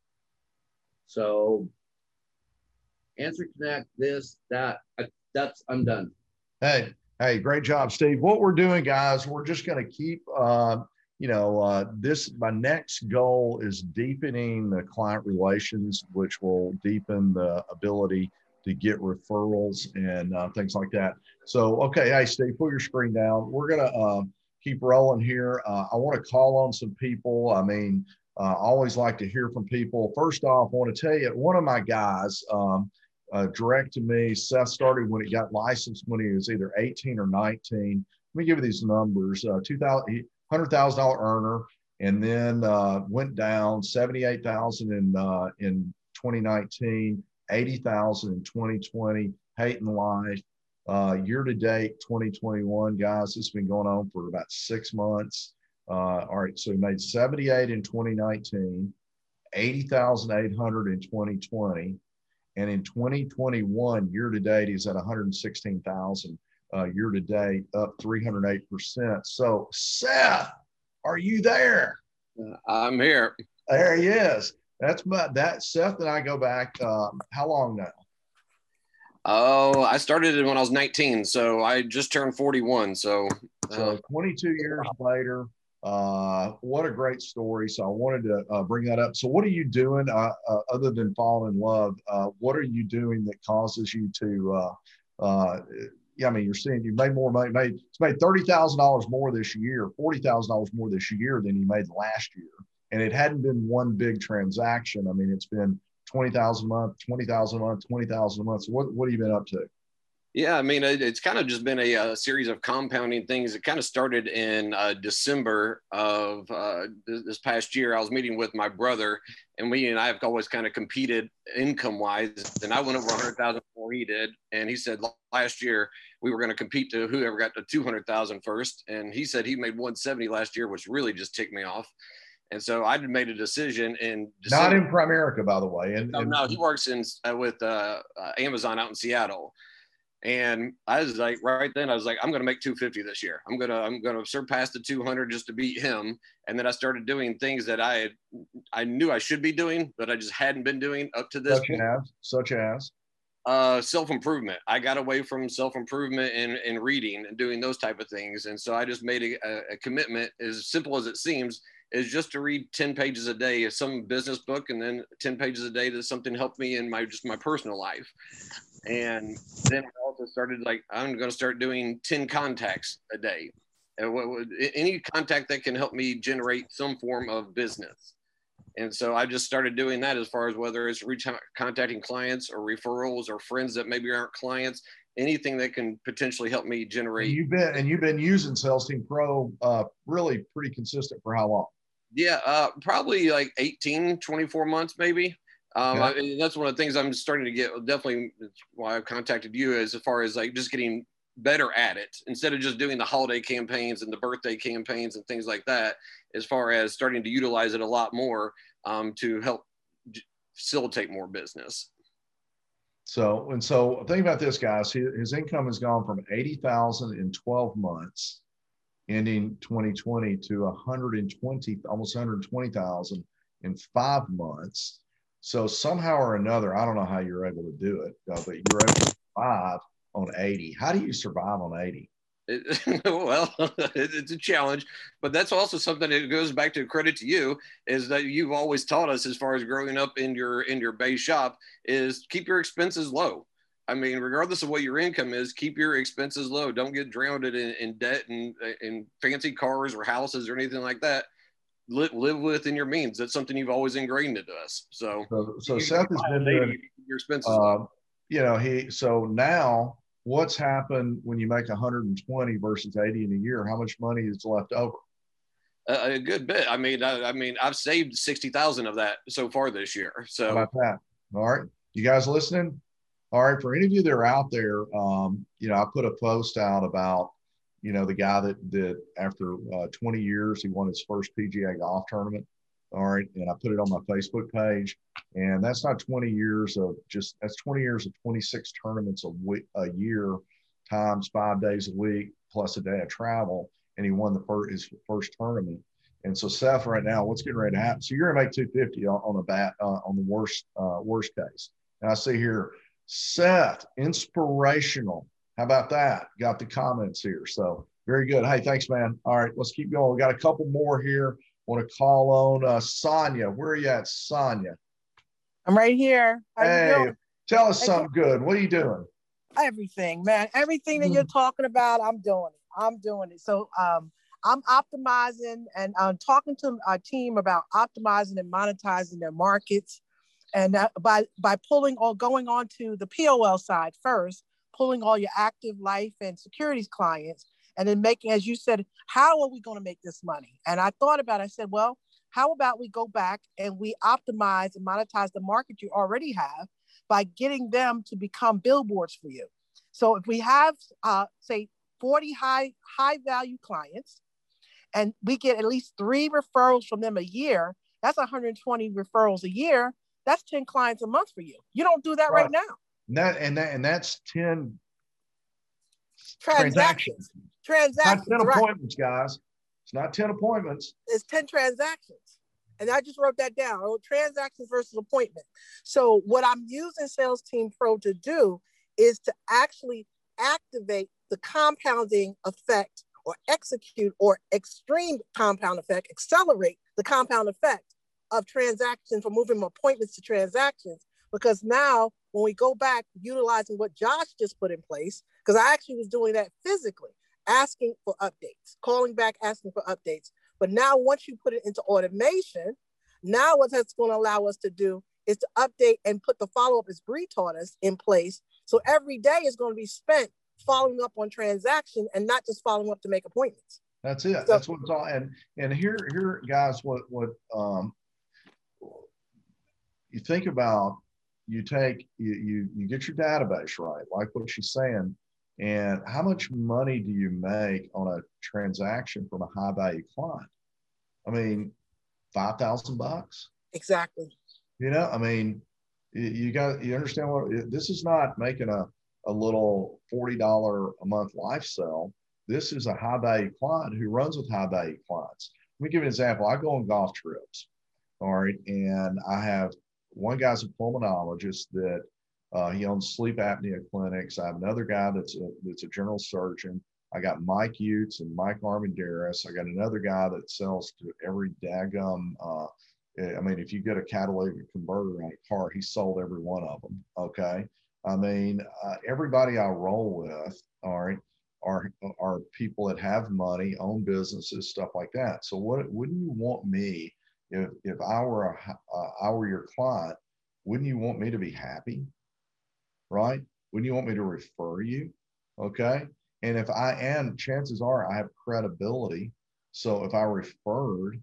D: So Answer Connect, this, that, I, that's, I'm done.
A: Hey, hey, great job, Steve. What we're doing, guys, we're just going to keep, uh, you know, uh, this, my next goal is deepening the client relations, which will deepen the ability to get referrals and uh, things like that. So, okay, hey, Steve, put your screen down. We're going to uh, keep rolling here. Uh, I want to call on some people. I mean, uh, I always like to hear from people. First off, I want to tell you, one of my guys, um, Uh, direct to me. Seth started when he got licensed when he was either eighteen or nineteen. Let me give you these numbers. Uh, two thousand, one hundred thousand dollar earner, and then uh, went down seventy-eight thousand in uh, in twenty nineteen, eighty thousand in twenty twenty. Hating life. Uh, year to date, twenty twenty-one, guys. It's been going on for about six months. Uh, all right, so he made seventy-eight in twenty nineteen, eighty thousand eight hundred in twenty twenty. And in twenty twenty-one, year to date, he's at one hundred sixteen thousand uh, year to date, up three hundred eight percent. So, Seth, are you there?
E: Uh, I'm here.
A: There he is. That's my, that. Seth and I go back. Um, how long now?
E: Oh, I started it when I was nineteen, so I just turned forty-one. So, uh,
A: So twenty-two years later. Uh, what a great story. So I wanted to uh, bring that up. So what are you doing uh, uh, other than fall in love? Uh, what are you doing that causes you to, uh, uh, yeah, I mean, you're seeing you made more money, made, it's made thirty thousand dollars more this year, forty thousand dollars more this year than you made last year. And it hadn't been one big transaction. I mean, it's been twenty thousand a month, twenty thousand a month, twenty thousand a month. So what, what have you been up to?
E: Yeah, I mean, it, it's kind of just been a, a series of compounding things. It kind of started in uh, December of uh, this, this past year. I was meeting with my brother, and we and I have always kind of competed income wise. And I went over one hundred thousand before he did, and he said last year we were going to compete to whoever got to two hundred thousand first. And he said he made one seventy last year, which really just ticked me off. And so I made a decision in December.
A: Not in Primerica, by the way. And,
E: no,
A: and
E: no, he works in uh, with uh, uh, Amazon out in Seattle. And I was like, right then, I was like, I'm going to make two fifty this year. I'm going to, I'm going to surpass the two hundred just to beat him. And then I started doing things that I, I knew I should be doing, but I just hadn't been doing up to this
A: such
E: point.
A: as, such as,
E: uh, self-improvement. I got away from self-improvement and, and reading and doing those type of things. And so I just made a, a commitment, as simple as it seems, is just to read ten pages a day of some business book, and then ten pages a day that something helped me in my, just my personal life. And then I also started like, I'm going to start doing ten contacts a day. And what, what, any contact that can help me generate some form of business. And so I just started doing that, as far as whether it's reach, contacting clients or referrals or friends that maybe aren't clients, anything that can potentially help me generate.
A: And you've been, and you've been using Sales Team Pro uh, really pretty consistent for how long?
E: Yeah, uh, probably like eighteen, twenty-four months, maybe. Um,
A: Okay.
E: I, that's one of the things I'm starting to get, definitely why I've contacted you, is as far as like just getting better at it, instead of just doing the holiday campaigns and the birthday campaigns and things like that, as far as starting to utilize it a lot more um, to help facilitate more business.
A: So, and so think about this, guys. His, his income has gone from eighty thousand in twelve months, ending twenty twenty, to one hundred twenty, almost one hundred twenty thousand in five months. So somehow or another, I don't know how you're able to do it, uh, but you're able to survive on eighty. How do you survive on eighty?
E: It, well, it's a challenge, but that's also something that goes back to credit to you, is that you've always taught us, as far as growing up in your in your base shop, is keep your expenses low. I mean, regardless of what your income is, keep your expenses low. Don't get drowned in, in debt and in fancy cars or houses or anything like that. Live, live within your means. That's something you've always ingrained into us. So,
A: So, so
E: you,
A: Seth has been doing,
E: your expenses.
A: uh, you know, he, so now what's happened when you make one hundred twenty versus eighty in a year? How much money is left over?
E: A, a good bit. I mean, I, I mean, I've saved sixty thousand of that so far this year. So,
A: how about that? All right. You guys listening? All right. For any of you that are out there, um, you know, I put a post out about, you know, the guy that did, after uh, twenty years, he won his first P G A golf tournament. All right. And I put it on my Facebook page. And that's not twenty years of just, that's twenty years of twenty-six tournaments a week, a year, times five days a week, plus a day of travel. And he won the first, his first tournament. And so Seth, right now, what's getting ready to happen? So you're going to make two fifty on, on a bat, uh, on the worst, uh, worst case. And I see here, Seth, inspirational. How about that? Got the comments here. So very good. Hey, thanks, man. All right, let's keep going. We got a couple more here. Want to call on uh, Sonia. Where are you at, Sonia?
F: I'm right here. How
A: hey,
F: you doing?
A: Tell us
F: Hey,
A: something good. What are you doing?
F: Everything, man. Everything that you're talking about, I'm doing it. I'm doing it. So um, I'm optimizing and uh, talking to our team about optimizing and monetizing their markets. And that, by, by pulling or going on to the P O L side first, pulling all your active life and securities clients, and then making, as you said, how are we going to make this money? And I thought about it. I said, well, how about we go back and we optimize and monetize the market you already have by getting them to become billboards for you. So if we have, uh, say, forty high, high value clients, and we get at least three referrals from them a year, that's one hundred twenty referrals a year. That's ten clients a month for you. You don't do that right, right now.
A: And that, and that, and that's ten
F: transactions. Transactions.
A: Transactions. Not ten
F: right.
A: appointments, guys. It's not ten appointments.
F: It's ten transactions. And I just wrote that down. Oh, transactions versus appointment. So what I'm using Sales Team Pro to do is to actually activate the compounding effect, or execute, or extreme compound effect, accelerate the compound effect of transactions, from moving from appointments to transactions. Because now when we go back utilizing what Josh just put in place, because I actually was doing that physically, asking for updates, calling back, asking for updates. But now once you put it into automation, now what that's going to allow us to do is to update and put the follow-up, as Bree taught us, in place So every day is going to be spent following up on transaction and not just following up to make appointments.
A: That's it.
F: So,
A: That's what it's all. And and here here guys, what what um you think about, you take you you you get your database right, like what she's saying, and how much money do you make on a transaction from a high value client? I mean, five thousand bucks.
F: exactly.
A: You know, I mean, you, you got you understand what this is not making a a little forty dollar a month life sale. This is a high value client who runs with high value clients. Let me give you an example. I go on golf trips, all right, and I have one guy's a pulmonologist that uh, he owns sleep apnea clinics. I have another guy that's a, that's a general surgeon. I got Mike Utes and Mike Armandaris. I got another guy that sells to every daggum. Uh, I mean, if you get a catalytic converter on a car, he sold every one of them. Okay. I mean, uh, everybody I roll with, all right, are are people that have money, own businesses, stuff like that. So what wouldn't you want me, if if I were a uh, I were your client, wouldn't you want me to be happy, right? Wouldn't you want me to refer you? Okay. And if I am, chances are I have credibility. So if I referred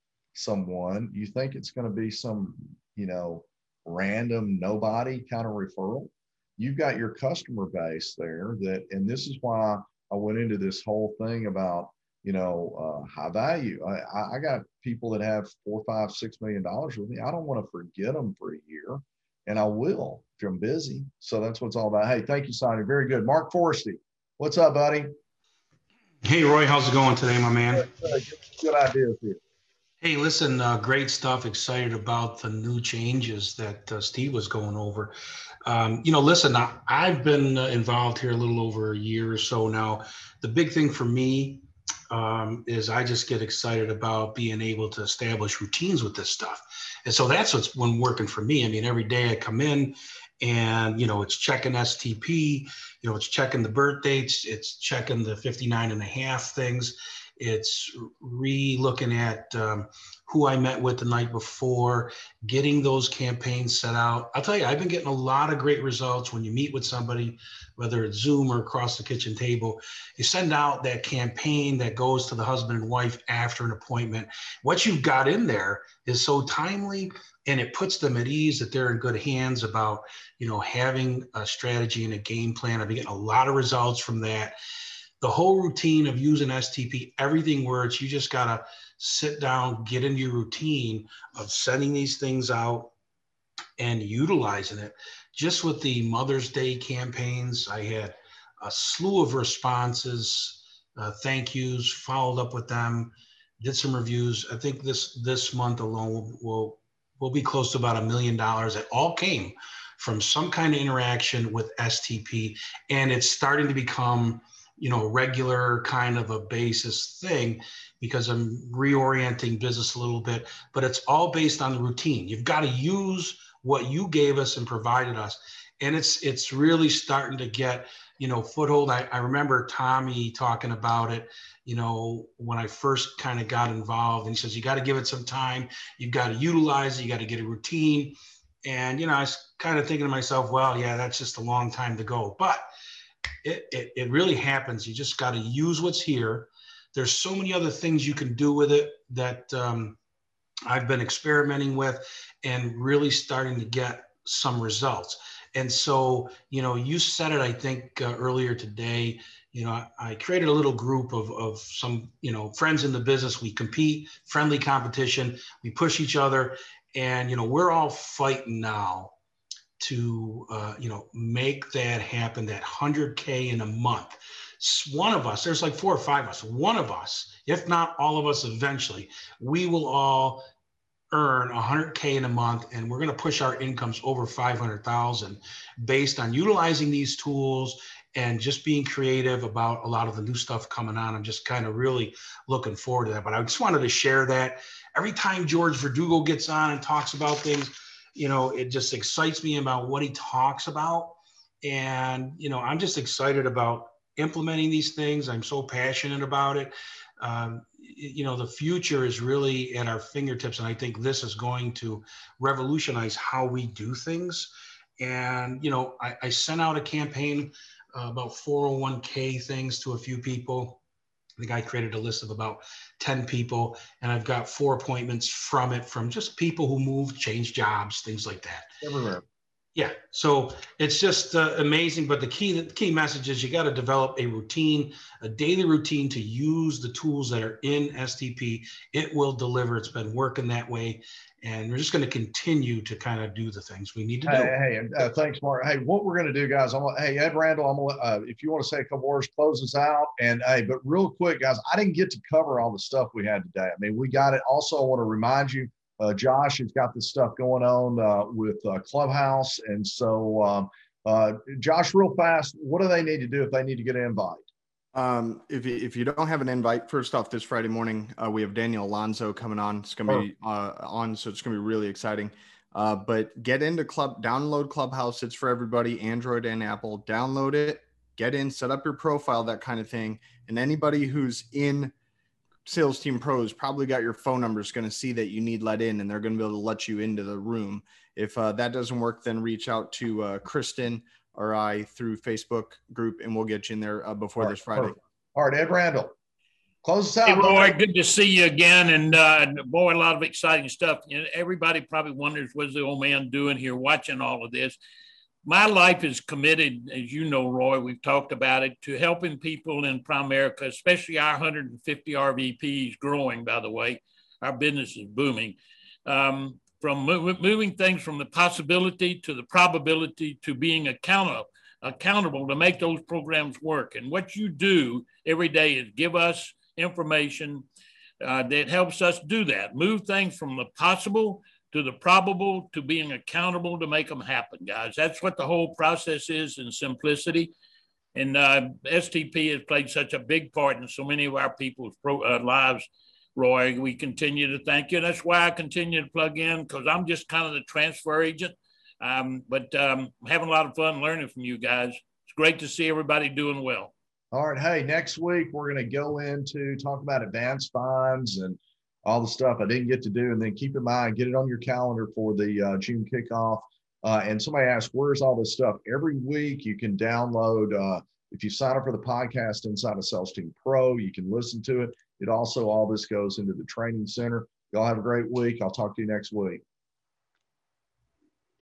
A: someone, you think it's going to be some, you know, random nobody kind of referral? You've got your customer base there that, and this is why I went into this whole thing about, you know, uh, high value. I, I got people that have four, five, six million dollars with me. I don't want to forget them for a year, and I will if I'm busy. So that's what it's all about. Hey, thank you, Sonny. Very good. Mark Forsty, what's up, buddy?
G: Hey, Roy, how's it going today, my man?
A: Good, good ideas here.
G: Hey, listen, uh, great stuff. Excited about the new changes that uh, Steve was going over. Um, you know, listen, I, I've been uh, involved here a little over a year or so now. The big thing for me um, is I just get excited about being able to establish routines with this stuff. And so that's what's been working for me. I mean, every day I come in and, you know, it's checking S T P, you know, it's checking the birth dates, it's checking the fifty-nine and a half things. It's re-looking at um, who I met with the night before, getting those campaigns set out. I'll tell you, I've been getting a lot of great results when you meet with somebody, whether it's Zoom or across the kitchen table. You send out that campaign that goes to the husband and wife after an appointment. What you've got in there is so timely, and it puts them at ease that they're in good hands about, you know, having a strategy and a game plan. I've been getting a lot of results from that. The whole routine of using S T P, everything works. You just got to sit down, get into your routine of sending these things out and utilizing it. Just with the Mother's Day campaigns, I had a slew of responses, uh, thank yous, followed up with them, did some reviews. I think this this month alone will will, will be close to about a million dollars. That all came from some kind of interaction with S T P, and it's starting to become, you know, regular kind of a basis thing because I'm reorienting business a little bit, but it's all based on the routine. You've got to use what you gave us and provided us. And it's, it's really starting to get, you know, foothold. I, I remember Tommy talking about it, you know, when I first kind of got involved, and he says, you got to give it some time. You've got to utilize it. You got to get a routine. And, you know, I was kind of thinking to myself, well, yeah, that's just a long time to go. But It, it, it really happens. You just got to use what's here. There's so many other things you can do with it that um, I've been experimenting with and really starting to get some results. And so, you know, you said it, I think uh, earlier today, you know, I, I created a little group of, of some, you know, friends in the business. We compete, friendly competition, we push each other, and, you know, we're all fighting now to, uh, you know, make that happen, that one hundred K in a month. One of us, there's like four or five of us, one of us, if not all of us eventually, we will all earn one hundred K in a month, and we're going to push our incomes over five hundred thousand based on utilizing these tools and just being creative about a lot of the new stuff coming on. I'm just kind of really looking forward to that. But I just wanted to share that. Every time George Verdugo gets on and talks about things, you know, it just excites me about what he talks about. And, you know, I'm just excited about implementing these things. I'm so passionate about it. Um, you know, the future is really at our fingertips. And I think this is going to revolutionize how we do things. And, you know, I, I sent out a campaign uh, about four oh one K things to a few people. The guy created a list of about ten people, and I've got four appointments from it, from just people who moved, changed jobs, things like that.
A: Everywhere.
G: Yeah, so it's just uh, amazing. But the key, the key message is you got to develop a routine, a daily routine to use the tools that are in S T P. It will deliver. It's been working that way, and we're just going to continue to kind of do the things we need to do.
A: Hey, hey, and uh, thanks, Mark. Hey, what we're going to do, guys? I'm gonna, hey, Ed Randall, I'm gonna, uh, if you want to say a couple words, close us out. And hey, but real quick, guys, I didn't get to cover all the stuff we had today. I mean, we got it. Also, I want to remind you. Uh, Josh has got this stuff going on uh, with uh, Clubhouse. And so, um, uh, Josh, real fast, what do they need to do if they need to get an invite?
H: Um, if, you, if you don't have an invite, first off, this Friday morning, uh, we have Daniel Alonso coming on. It's going to be uh, on, so it's going to be really exciting. Uh, but get into Club, download Clubhouse. It's for everybody, Android and Apple. Download it, get in, set up your profile, that kind of thing. And anybody who's in Sales Team Pros probably got your phone number, is going to see that you need let in, and they're going to be able to let you into the room. If uh, that doesn't work, then reach out to uh, Kristen or I through Facebook group, and we'll get you in there uh, before
A: All
H: this
A: right,
H: Friday.
A: perfect. All right, Ed Randall, close us out.
I: Hey, Roy, good to see you again. And uh, boy, a lot of exciting stuff. You know, everybody probably wonders, what's the old man doing here watching all of this? My life is committed, as you know, Roy, we've talked about it, to helping people in Primerica, especially our one hundred fifty R V Ps growing, by the way. Our business is booming. Um, from mo- moving things from the possibility to the probability to being accountable, accountable to make those programs work. And what you do every day is give us information uh, that helps us do that. Move things from the possible to the probable, to being accountable to make them happen, guys. That's what the whole process is in simplicity. And uh, S T P has played such a big part in so many of our people's pro, uh, lives, Roy. We continue to thank you. That's why I continue to plug in, because I'm just kind of the transfer agent. Um, but um, I'm having a lot of fun learning from you guys. It's great to see everybody doing well.
A: All right. Hey, next week, we're going to go into talk about advanced funds and all the stuff I didn't get to do. And then keep in mind, get it on your calendar for the uh, June kickoff. Uh, and somebody asked, where's all this stuff? Every week you can download, uh, if you sign up for the podcast inside of Sales Team Pro, you can listen to it. It also, all this goes into the training center. Y'all have a great week. I'll talk to you next week.